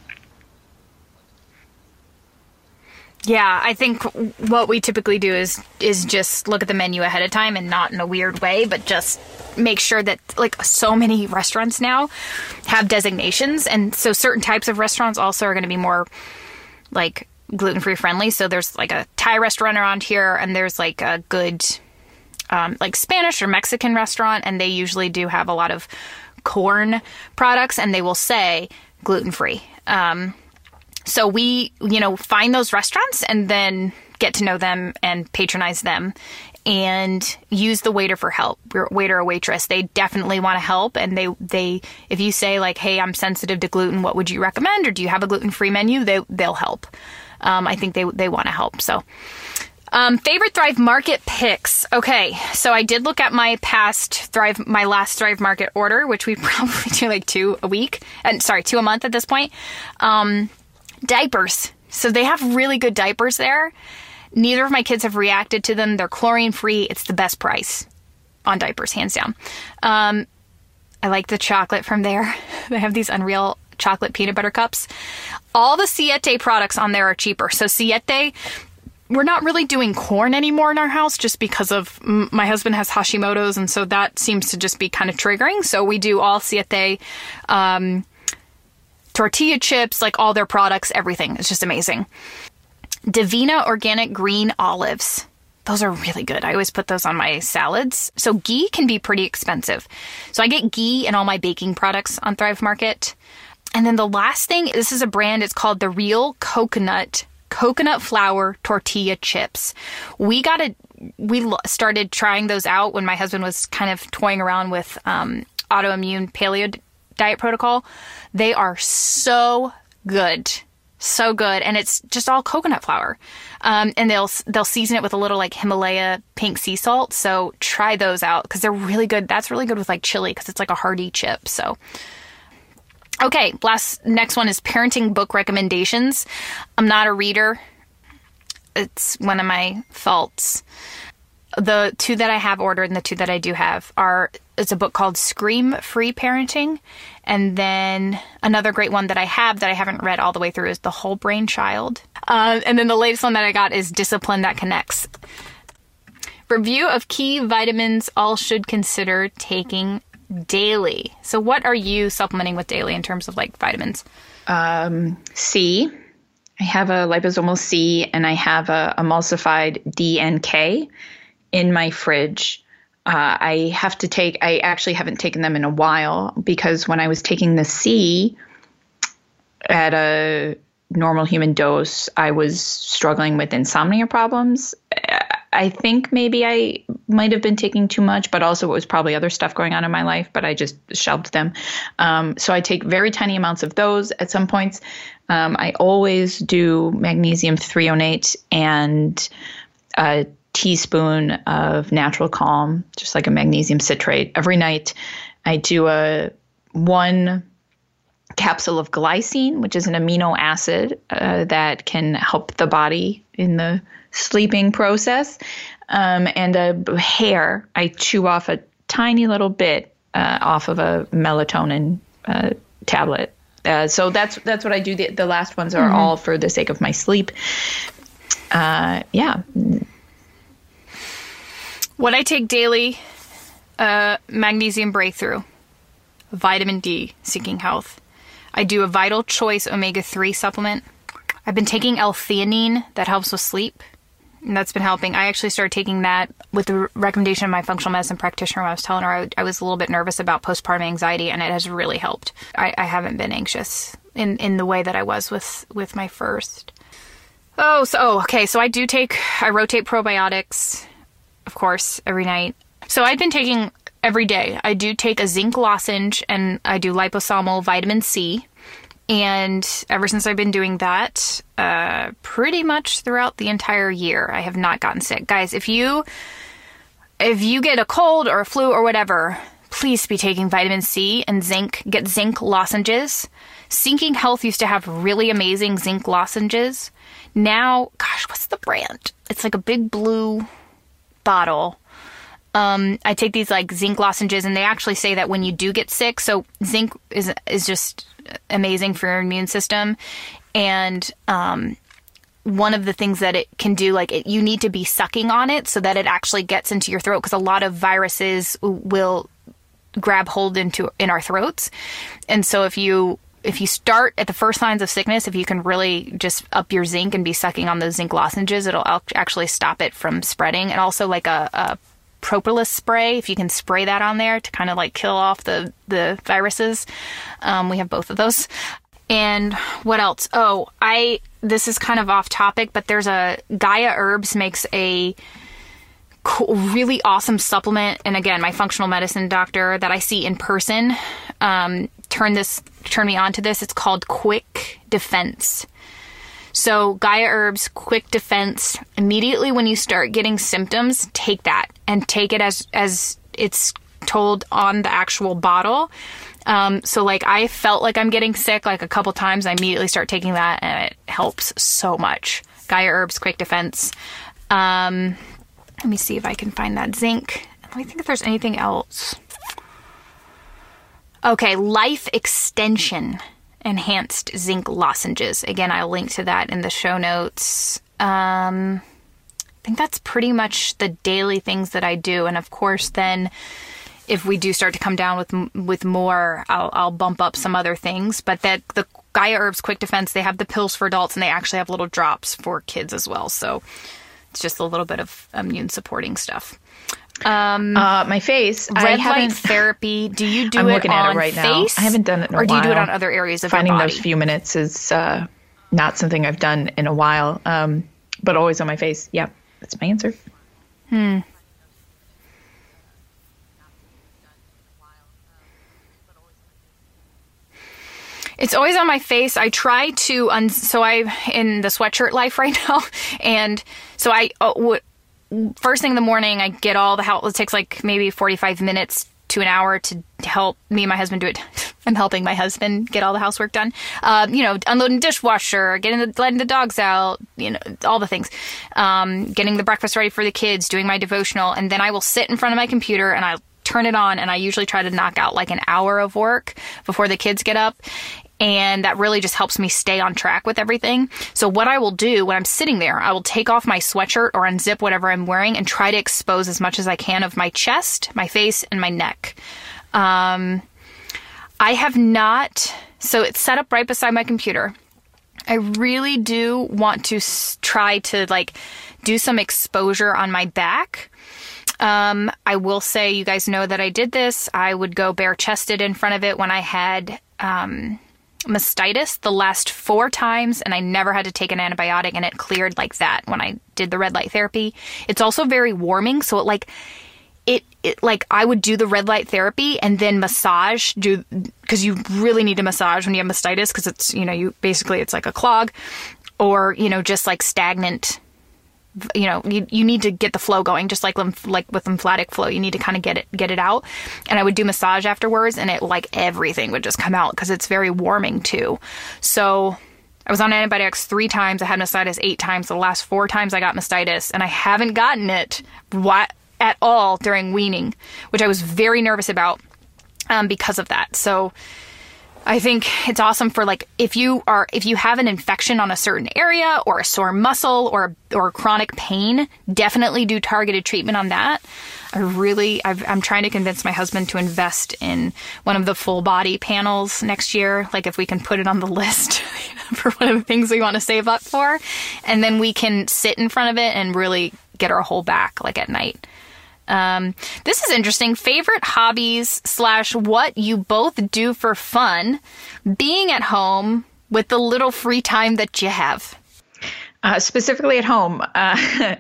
Yeah, I think what we typically do is is just look at the menu ahead of time, and not in a weird way, but just make sure that, like, so many restaurants now have designations. And so certain types of restaurants also are going to be more like gluten-free friendly. So there's like a Thai restaurant around here, and there's like a good um, like Spanish or Mexican restaurant, and they usually do have a lot of corn products, and they will say gluten-free. Um So we, you know, find those restaurants and then get to know them and patronize them and use the waiter for help, waiter or waitress. They definitely want to help. And they, they, if you say like, hey, I'm sensitive to gluten, what would you recommend? Or do you have a gluten-free menu? They, they'll help. Um, I think they, they want to help. So, um, favorite Thrive Market picks. Okay. So I did look at my past Thrive, my last Thrive Market order, which we probably do like two a week and sorry, two a month at this point. Um, Diapers. So they have really good diapers there. Neither of my kids have reacted to them. They're chlorine free. It's the best price on diapers, hands down. Um, I like the chocolate from there. They have these Unreal chocolate peanut butter cups. All the Siete products on there are cheaper. So Siete, we're not really doing corn anymore in our house just because of my husband has Hashimoto's. And so that seems to just be kind of triggering. So we do all Siete, um, tortilla chips, like all their products, everything. It's just amazing. Divina Organic Green Olives. Those are really good. I always put those on my salads. So ghee can be pretty expensive. So I get ghee and all my baking products on Thrive Market. And then the last thing, this is a brand, it's called The Real Coconut Coconut Flour Tortilla Chips. We got a, we started trying those out when my husband was kind of toying around with um, autoimmune paleo diet protocol. They are so good. So good. And it's just all coconut flour. Um, and they'll they'll season it with a little like Himalaya pink sea salt. So try those out because they're really good. That's really good with like chili because it's like a hearty chip. So, okay. Last, next one is parenting book recommendations. I'm not a reader. It's one of my faults. The two that I have ordered and the two that I do have are, it's a book called Scream-Free Parenting. And then another great one that I have that I haven't read all the way through is The Whole Brain Child. Uh, and then the latest one that I got is Discipline That Connects. Review of key vitamins all should consider taking daily. So what are you supplementing with daily in terms of like vitamins? Um, C. I have a liposomal C and I have a emulsified D and K in my fridge. Uh, I have to take, I actually haven't taken them in a while because when I was taking the C at a normal human dose, I was struggling with insomnia problems. I think maybe I might have been taking too much, but also it was probably other stuff going on in my life, but I just shelved them. Um, so I take very tiny amounts of those at some points. Um, I always do magnesium threonate and a teaspoon of Natural Calm, just like a magnesium citrate every night. I do a one capsule of glycine, which is an amino acid uh, that can help the body in the sleeping process, um, and a hair. I chew off a tiny little bit uh, off of a melatonin uh, tablet. Uh, so that's that's what I do. The, the last ones are mm-hmm. all for the sake of my sleep. Uh, yeah. What I take daily, uh, magnesium breakthrough, vitamin D, seeking health. I do a Vital Choice omega three supplement. I've been taking L-theanine that helps with sleep, and that's been helping. I actually started taking that with the recommendation of my functional medicine practitioner when I was telling her I, I was a little bit nervous about postpartum anxiety, and it has really helped. I, I haven't been anxious in, in the way that I was with, with my first. Oh, so, oh, okay, so I do take, I rotate probiotics, of course, every night. So I've been taking every day. I do take a zinc lozenge and I do liposomal vitamin C. And ever since I've been doing that, uh, pretty much throughout the entire year, I have not gotten sick. Guys, if you, if you get a cold or a flu or whatever, please be taking vitamin C and zinc. Get zinc lozenges. Seeking Health used to have really amazing zinc lozenges. Now, gosh, what's the brand? It's like a big blue bottle. Um, I take these like zinc lozenges, and they actually say that when you do get sick, so zinc is is just amazing for your immune system. And um, one of the things that it can do, like it, you need to be sucking on it so that it actually gets into your throat, because a lot of viruses will grab hold into in our throats. And so if you if you start at the first signs of sickness, if you can really just up your zinc and be sucking on those zinc lozenges, it'll actually stop it from spreading. And also like a, a propolis spray, if you can spray that on there to kind of like kill off the, the viruses. Um, we have both of those. And what else? Oh, I, this is kind of off topic, but there's a, Gaia Herbs makes a cool, really awesome supplement. And again, my functional medicine doctor that I see in person, um, turn this, turn me on to this. It's called Quick Defense. So Gaia Herbs, Quick Defense, immediately when you start getting symptoms, take that and take it as, as it's told on the actual bottle. Um, so like I felt like I'm getting sick like a couple times. I immediately start taking that and it helps so much. Gaia Herbs, Quick Defense. Um, let me see if I can find that zinc. Let me think if there's anything else. Okay, Life Extension Enhanced Zinc Lozenges. Again, I'll link to that in the show notes. Um, I think that's pretty much the daily things that I do. And of course, then if we do start to come down with with more, I'll, I'll bump up some other things. But that the Gaia Herbs Quick Defense, they have the pills for adults and they actually have little drops for kids as well. So It's just a little bit of immune supporting stuff. Um, uh, my face. Red I light therapy. Do you do I'm it looking on at it right face? now. I haven't done it in a or while. do you do it on other areas of Finding your body? those few minutes is uh, not something I've done in a while, um, but always on my face. Yeah, that's my answer. Hmm. It's always on my face. I try to, un- so I, in the sweatshirt life right now, and so I, uh, w- first thing in the morning, I get all the help. It takes like maybe forty-five minutes to an hour to help me and my husband do it. I'm helping my husband get all the housework done. Uh, you know, unloading dishwasher, getting the, letting the dogs out, you know, all the things. Um, getting the breakfast ready for the kids, doing my devotional, and then I will sit in front of my computer and I turn it on, and I usually try to knock out like an hour of work before the kids get up. And that really just helps me stay on track with everything. So what I will do when I'm sitting there, I will take off my sweatshirt or unzip whatever I'm wearing and try to expose as much as I can of my chest, my face, and my neck. Um, I have not, so it's set up right beside my computer. I really do want to s- try to like do some exposure on my back. Um, I will say, you guys know that I did this. I would go bare chested in front of it when I had, um, mastitis the last four times, and I never had to take an antibiotic, and it cleared like that when I did the red light therapy. It's also very warming, so it like it, it like I would do the red light therapy and then massage, do because you really need to massage when you have mastitis, because it's, you know, you basically it's like a clog, or, you know, just like stagnant. You know, you, you need to get the flow going, just like lymph, like with lymphatic flow. You need to kind of get it get it out. And I would do massage afterwards, and it like everything would just come out because it's very warming too. So I was on antibiotics three times. I had mastitis eight times. The last four times I got mastitis, and I haven't gotten it at all during weaning, which I was very nervous about um, because of that. So I think it's awesome for like, if you are, if you have an infection on a certain area or a sore muscle or, or chronic pain, definitely do targeted treatment on that. I really, I've, I'm trying to convince my husband to invest in one of the full body panels next year. Like if we can put it on the list for one of the things we want to save up for, and then we can sit in front of it and really get our whole back like at night. Um, this is interesting. Favorite hobbies slash what you both do for fun, being at home with the little free time that you have. Uh, specifically at home, uh,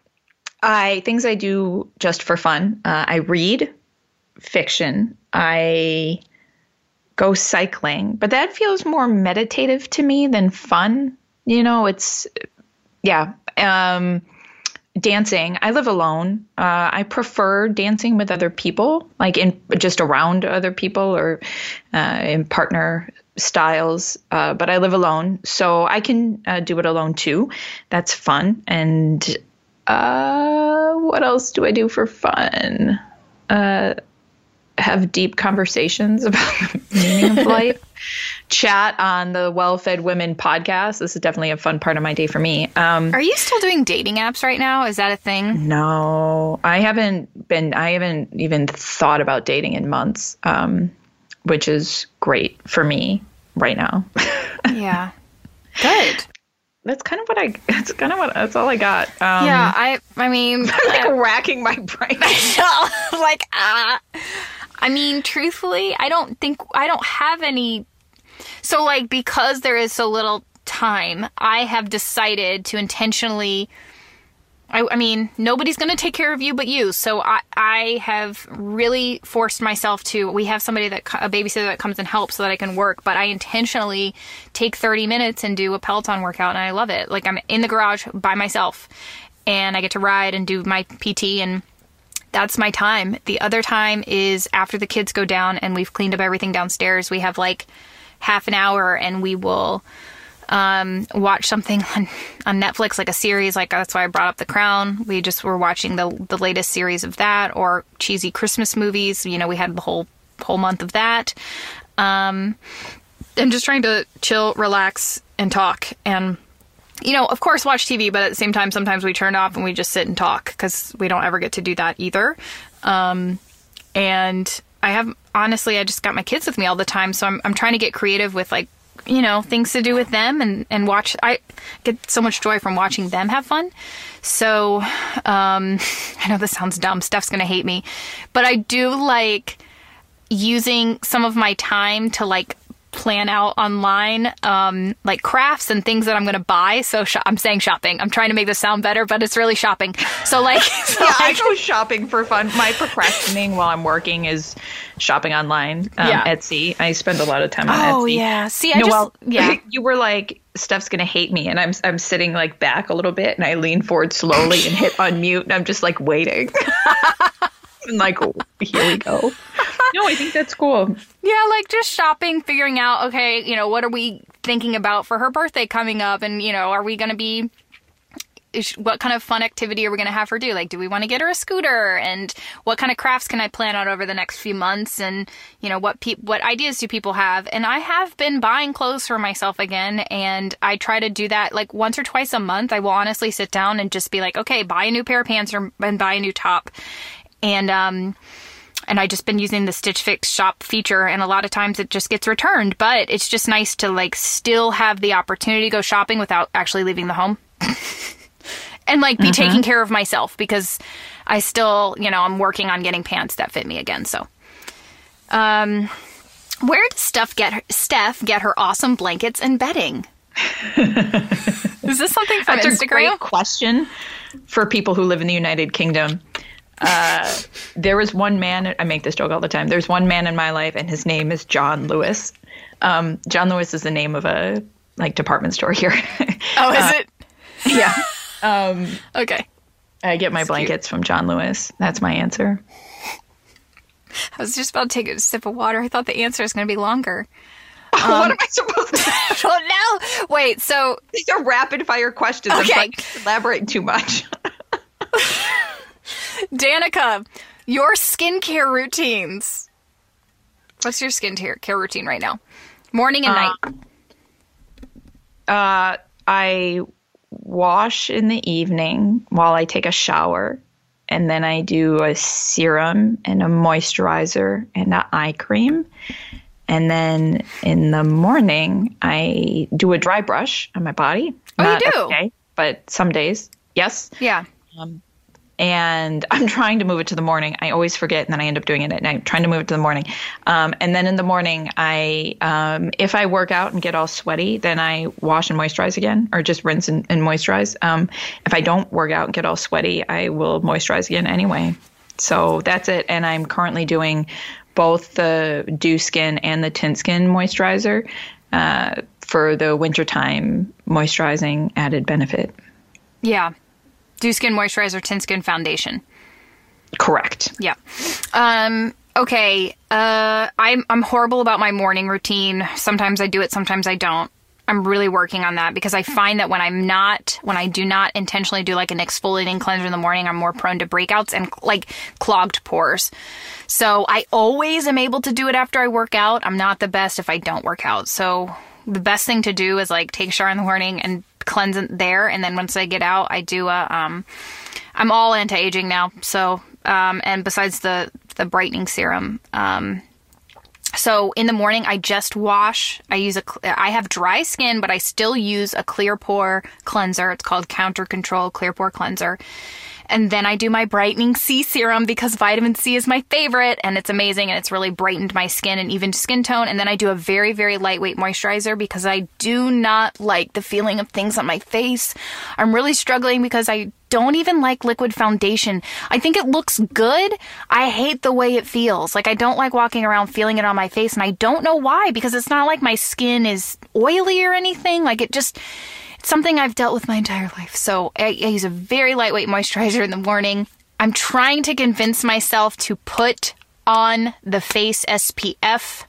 I things I do just for fun. Uh, I read fiction. I go cycling, but that feels more meditative to me than fun. You know, it's yeah. Um, Dancing. I live alone. Uh, I prefer dancing with other people, like in just around other people or uh, in partner styles. Uh, but I live alone, so I can uh, do it alone too. That's fun. And uh, what else do I do for fun? Uh, have deep conversations about the meaning of life. Chat on the Well-Fed Women podcast. This is definitely a fun part of my day for me. Um, Are you still doing dating apps right now? Is that a thing? No, I haven't been, I haven't even thought about dating in months, um, which is great for me right now. Yeah. Good. That's kind of what I, that's kind of what, that's all I got. Um, yeah. I, I mean, I'm like uh, racking my brain. like, ah. Uh, I mean, truthfully, I don't think, I don't have any. So, like, because there is so little time, I have decided to intentionally, I, I mean, nobody's going to take care of you but you. So I, I have really forced myself to, we have somebody that, a babysitter that comes and helps so that I can work, but I intentionally take thirty minutes and do a Peloton workout, and I love it. Like, I'm in the garage by myself, and I get to ride and do my P T, and that's my time. The other time is after the kids go down and we've cleaned up everything downstairs. We have like half an hour, and we will um, watch something on, on Netflix, like a series. Like, that's why I brought up The Crown. We just were watching the the latest series of that, or cheesy Christmas movies. You know, we had the whole whole month of that. Um, I'm just trying to chill, relax, and talk. And, you know, of course, watch T V, but at the same time, sometimes we turn off and we just sit and talk, because we don't ever get to do that either. Um, and I have, honestly, I just got my kids with me all the time, so I'm I'm trying to get creative with, like, you know, things to do with them and, and watch. I get so much joy from watching them have fun. So, um, I know this sounds dumb. Steph's going to hate me, but I do like using some of my time to like plan out online, um, like crafts and things that I'm going to buy. So sh- I'm saying shopping. I'm trying to make this sound better, but it's really shopping. So like, so yeah, like, I go shopping for fun. My procrastinating while I'm working is shopping online. Um, Yeah. Etsy. I spend a lot of time on oh Etsy. yeah. See, I No, just, well, yeah. you were like, Steph's gonna hate me, and I'm I'm sitting like back a little bit, and I lean forward slowly and hit unmute, and I'm just like waiting. And like, oh, here we go. No, I think that's cool. Yeah, like just shopping, figuring out, okay, you know, what are we thinking about for her birthday coming up? And, you know, are we going to be, is, what kind of fun activity are we going to have her do? Like, do we want to get her a scooter? And what kind of crafts can I plan out over the next few months? And, you know, what pe- what ideas do people have? And I have been buying clothes for myself again. And I try to do that like once or twice a month. I will honestly sit down and just be like, okay, buy a new pair of pants or and buy a new top. And, um... And I just been using the Stitch Fix shop feature, and a lot of times it just gets returned. But it's just nice to like still have the opportunity to go shopping without actually leaving the home, and like be mm-hmm. taking care of myself, because I still, you know, I'm working on getting pants that fit me again. So, um, where does Steph get her, Steph get her awesome blankets and bedding? Is this something from That's Instagram? a great question for people who live in the United Kingdom. Uh, there was one man, I make this joke all the time. There's one man in my life, and his name is John Lewis. Um, John Lewis is the name of a like department store here. Oh, is uh, it? Yeah. Um, okay. I get my That's blankets cute. from John Lewis. That's my answer. I was just about to take a sip of water. I thought the answer was going to be longer. Um, what Um, am I supposed to I don't know. Wait, so These are rapid fire questions. I'm Okay. trying to elaborate too much. Danica, your skincare routines. What's your skincare care routine right now? Morning and Uh, night. Uh, I wash in the evening while I take a shower, and then I do a serum and a moisturizer and an eye cream. And then in the morning, I do a dry brush on my body. Oh, you Not do? every day, but some days, yes. Yeah. And I'm trying to move it to the morning. I always forget, and then I end up doing it at night. Trying to move it to the morning, um, and then in the morning, I um, if I work out and get all sweaty, then I wash and moisturize again, or just rinse and, and moisturize. Um, if I don't work out and get all sweaty, I will moisturize again anyway. So that's it. And I'm currently doing both the Dew Skin and the Tint Skin moisturizer uh, for the wintertime moisturizing added benefit. Yeah. Dew Skin Moisturizer, Tint Skin Foundation. Correct. Yeah. Um, okay. Uh, I'm, I'm horrible about my morning routine. Sometimes I do it, sometimes I don't. I'm really working on that, because I find that when I'm not, when I do not intentionally do like an exfoliating cleanser in the morning, I'm more prone to breakouts and like clogged pores. So I always am able to do it after I work out. I'm not the best if I don't work out. So the best thing to do is like take a shower in the morning and cleanse it there. And then once I get out, I do a, um, I'm all anti-aging now. So, um, and besides the, the brightening serum, um, so in the morning, I just wash. I use a, I have dry skin, but I still use a clear pore cleanser. It's called Counter Control Clear Pore Cleanser. And then I do my brightening C serum, because vitamin C is my favorite, and it's amazing, and it's really brightened my skin and even skin tone. And then I do a very, very lightweight moisturizer, because I do not like the feeling of things on my face. I'm really struggling because I don't even like liquid foundation. I think it looks good. I hate the way it feels. Like, I don't like walking around feeling it on my face, and I don't know why, because it's not like my skin is oily or anything. Like, it just... something I've dealt with my entire life. So I, I use a very lightweight moisturizer in the morning. I'm trying to convince myself to put on the face S P F.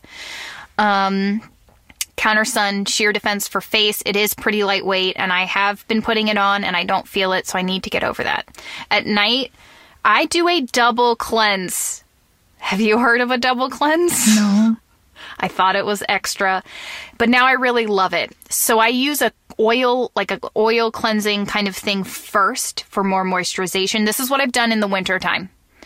Um, Counter Sun Sheer Defense for face. It is pretty lightweight, and I have been putting it on, and I don't feel it, so I need to get over that. At night, I do a double cleanse. Have you heard of a double cleanse? No. I thought it was extra, but now I really love it. So I use a oil, like a oil cleansing kind of thing first for more moisturization. This is what I've done in the winter time.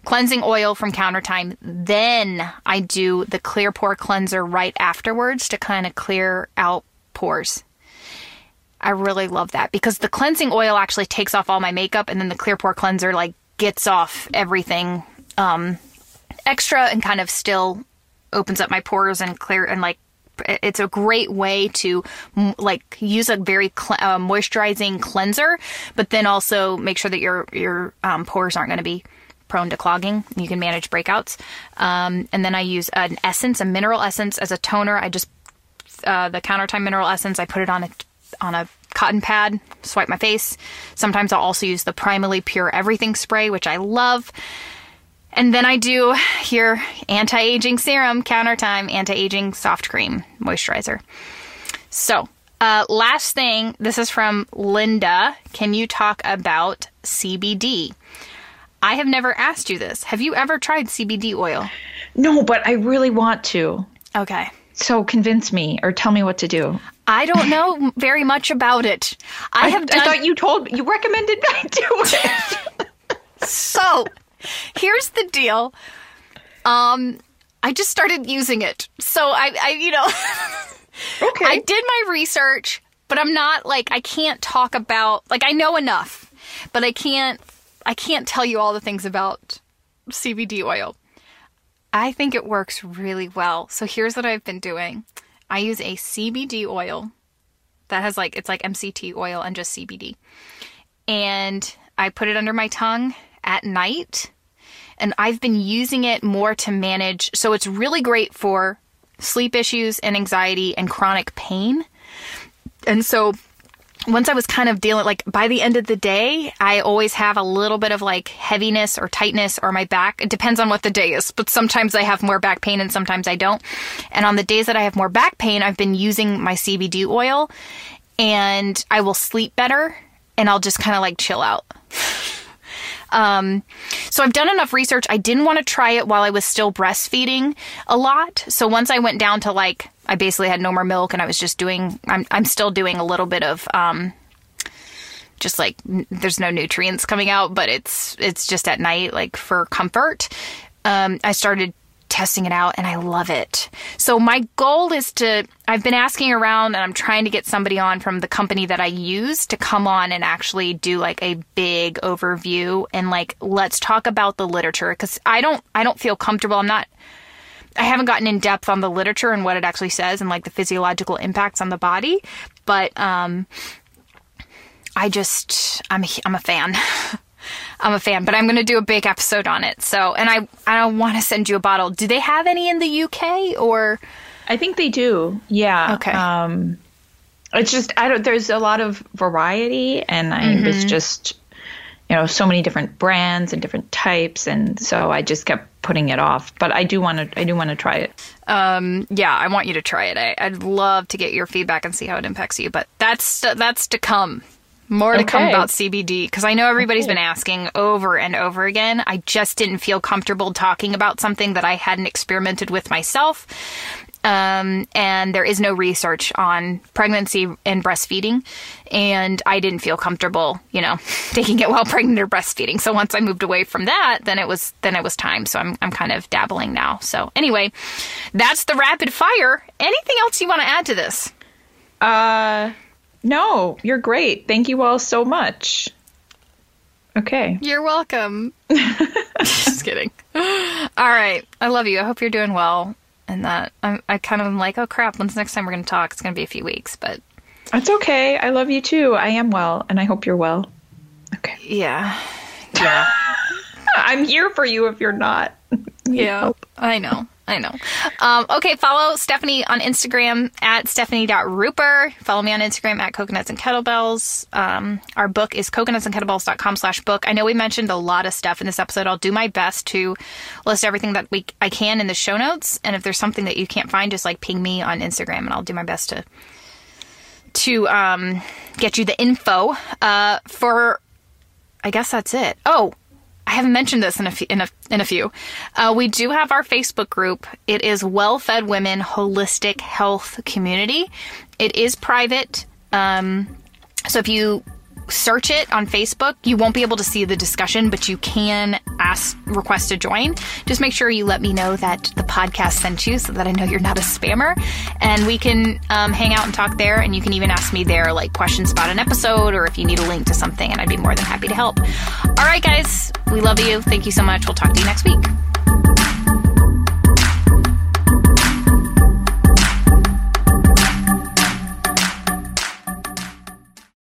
cleansing oil from Counter Time. Then I do the clear pore cleanser right afterwards to kind of clear out pores. I really love that because the cleansing oil actually takes off all my makeup, and then the clear pore cleanser like gets off everything um, extra and kind of still opens up my pores and clear and like it's a great way to like use a very cl- uh, moisturizing cleanser, but then also make sure that your your um, pores aren't going to be prone to clogging. You can manage breakouts. Um, and then I use an essence, a mineral essence as a toner. I just uh, the Counter Time mineral essence. I put it on a on a cotton pad, swipe my face. Sometimes I'll also use the Primally Pure Everything spray, which I love. And then I do your anti-aging serum, Counter Time anti-aging soft cream moisturizer. So, uh, last thing, this is from Linda. Can you talk about C B D? I have never asked you this. Have you ever tried C B D oil? No, but I really want to. Okay. So convince me or tell me what to do. I don't know very much about it. I, I have done... I thought you told you recommended I do it. So, here's the deal. Um, I just started using it. So I, I you know, okay. I did my research, but I'm not like, I can't talk about, like I know enough, but I can't, I can't tell you all the things about C B D oil. I think it works really well. So here's what I've been doing. I use a C B D oil that has like, it's like M C T oil and just C B D. And I put it under my tongue at night, and I've been using it more to manage. So it's really great for sleep issues and anxiety and chronic pain. And so once I was kind of dealing, like by the end of the day, I always have a little bit of like heaviness or tightness or my back. It depends on what the day is, but sometimes I have more back pain and sometimes I don't. And on the days that I have more back pain, I've been using my C B D oil, and I will sleep better and I'll just kind of like chill out. Um, so I've done enough research. I didn't want to try it while I was still breastfeeding a lot. So once I went down to like, I basically had no more milk and I was just doing, I'm, I'm still doing a little bit of, um, just like n- there's no nutrients coming out, but it's, it's just at night, like for comfort. Um, I started testing it out and I love it. So my goal is to, I've been asking around and I'm trying to get somebody on from the company that I use to come on and actually do like a big overview and like, let's talk about the literature. Cause I don't, I don't feel comfortable. I'm not, I haven't gotten in depth on the literature and what it actually says and like the physiological impacts on the body. But, um, I just, I'm, I'm a fan. I'm a fan, but I'm going to do a big episode on it. So, and I, I don't want to send you a bottle. Do they have any in the U K or? I think they do. Yeah. Okay. Um, it's just, I don't, there's a lot of variety, and I mm-hmm. was just, you know, so many different brands and different types. And so I just kept putting it off, but I do want to, I do want to try it. Um, yeah, I want you to try it. I, I'd love to get your feedback and see how it impacts you, but that's, that's to come. More to okay. come about C B D, because I know everybody's okay. been asking over and over again. I just didn't feel comfortable talking about something that I hadn't experimented with myself. Um, and there is no research on pregnancy and breastfeeding. And I didn't feel comfortable, you know, taking it while pregnant or breastfeeding. So once I moved away from that, then it was, then it was time. So I'm, I'm kind of dabbling now. So anyway, that's the rapid fire. Anything else you want to add to this? Uh... No, you're great. Thank you all so much. Okay. You're welcome. Just kidding. All right. I love you. I hope you're doing well. And that I'm, I kind of am like, oh crap, when's the next time we're going to talk? It's going to be a few weeks, but. That's okay. I love you too. I am well, and I hope you're well. Okay. Yeah. Yeah. I'm here for you if you're not. Yeah. Help. I know. I know. Um, okay, follow Stephanie on Instagram at stephanie dot ruper. Follow me on Instagram at coconuts and kettlebells. Um, our book is coconuts and kettlebells dot com slash book. I know we mentioned a lot of stuff in this episode. I'll do my best to list everything that we I can in the show notes. And if there's something that you can't find, just like ping me on Instagram and I'll do my best to to um, get you the info. Uh, for, I guess that's it. Oh, I haven't mentioned this in a few, in a, in a few. Uh, we do have our Facebook group. It is Well-Fed Women Holistic Health Community. It is private. Um, so if you search it on Facebook, you won't be able to see the discussion, but you can ask, request to join, just make sure you let me know that the podcast sent you so that I know you're not a spammer. And we can um, hang out and talk there. And you can even ask me there, like, questions about an episode or if you need a link to something, and I'd be more than happy to help. All right, guys, we love you. Thank you so much. We'll talk to you next week.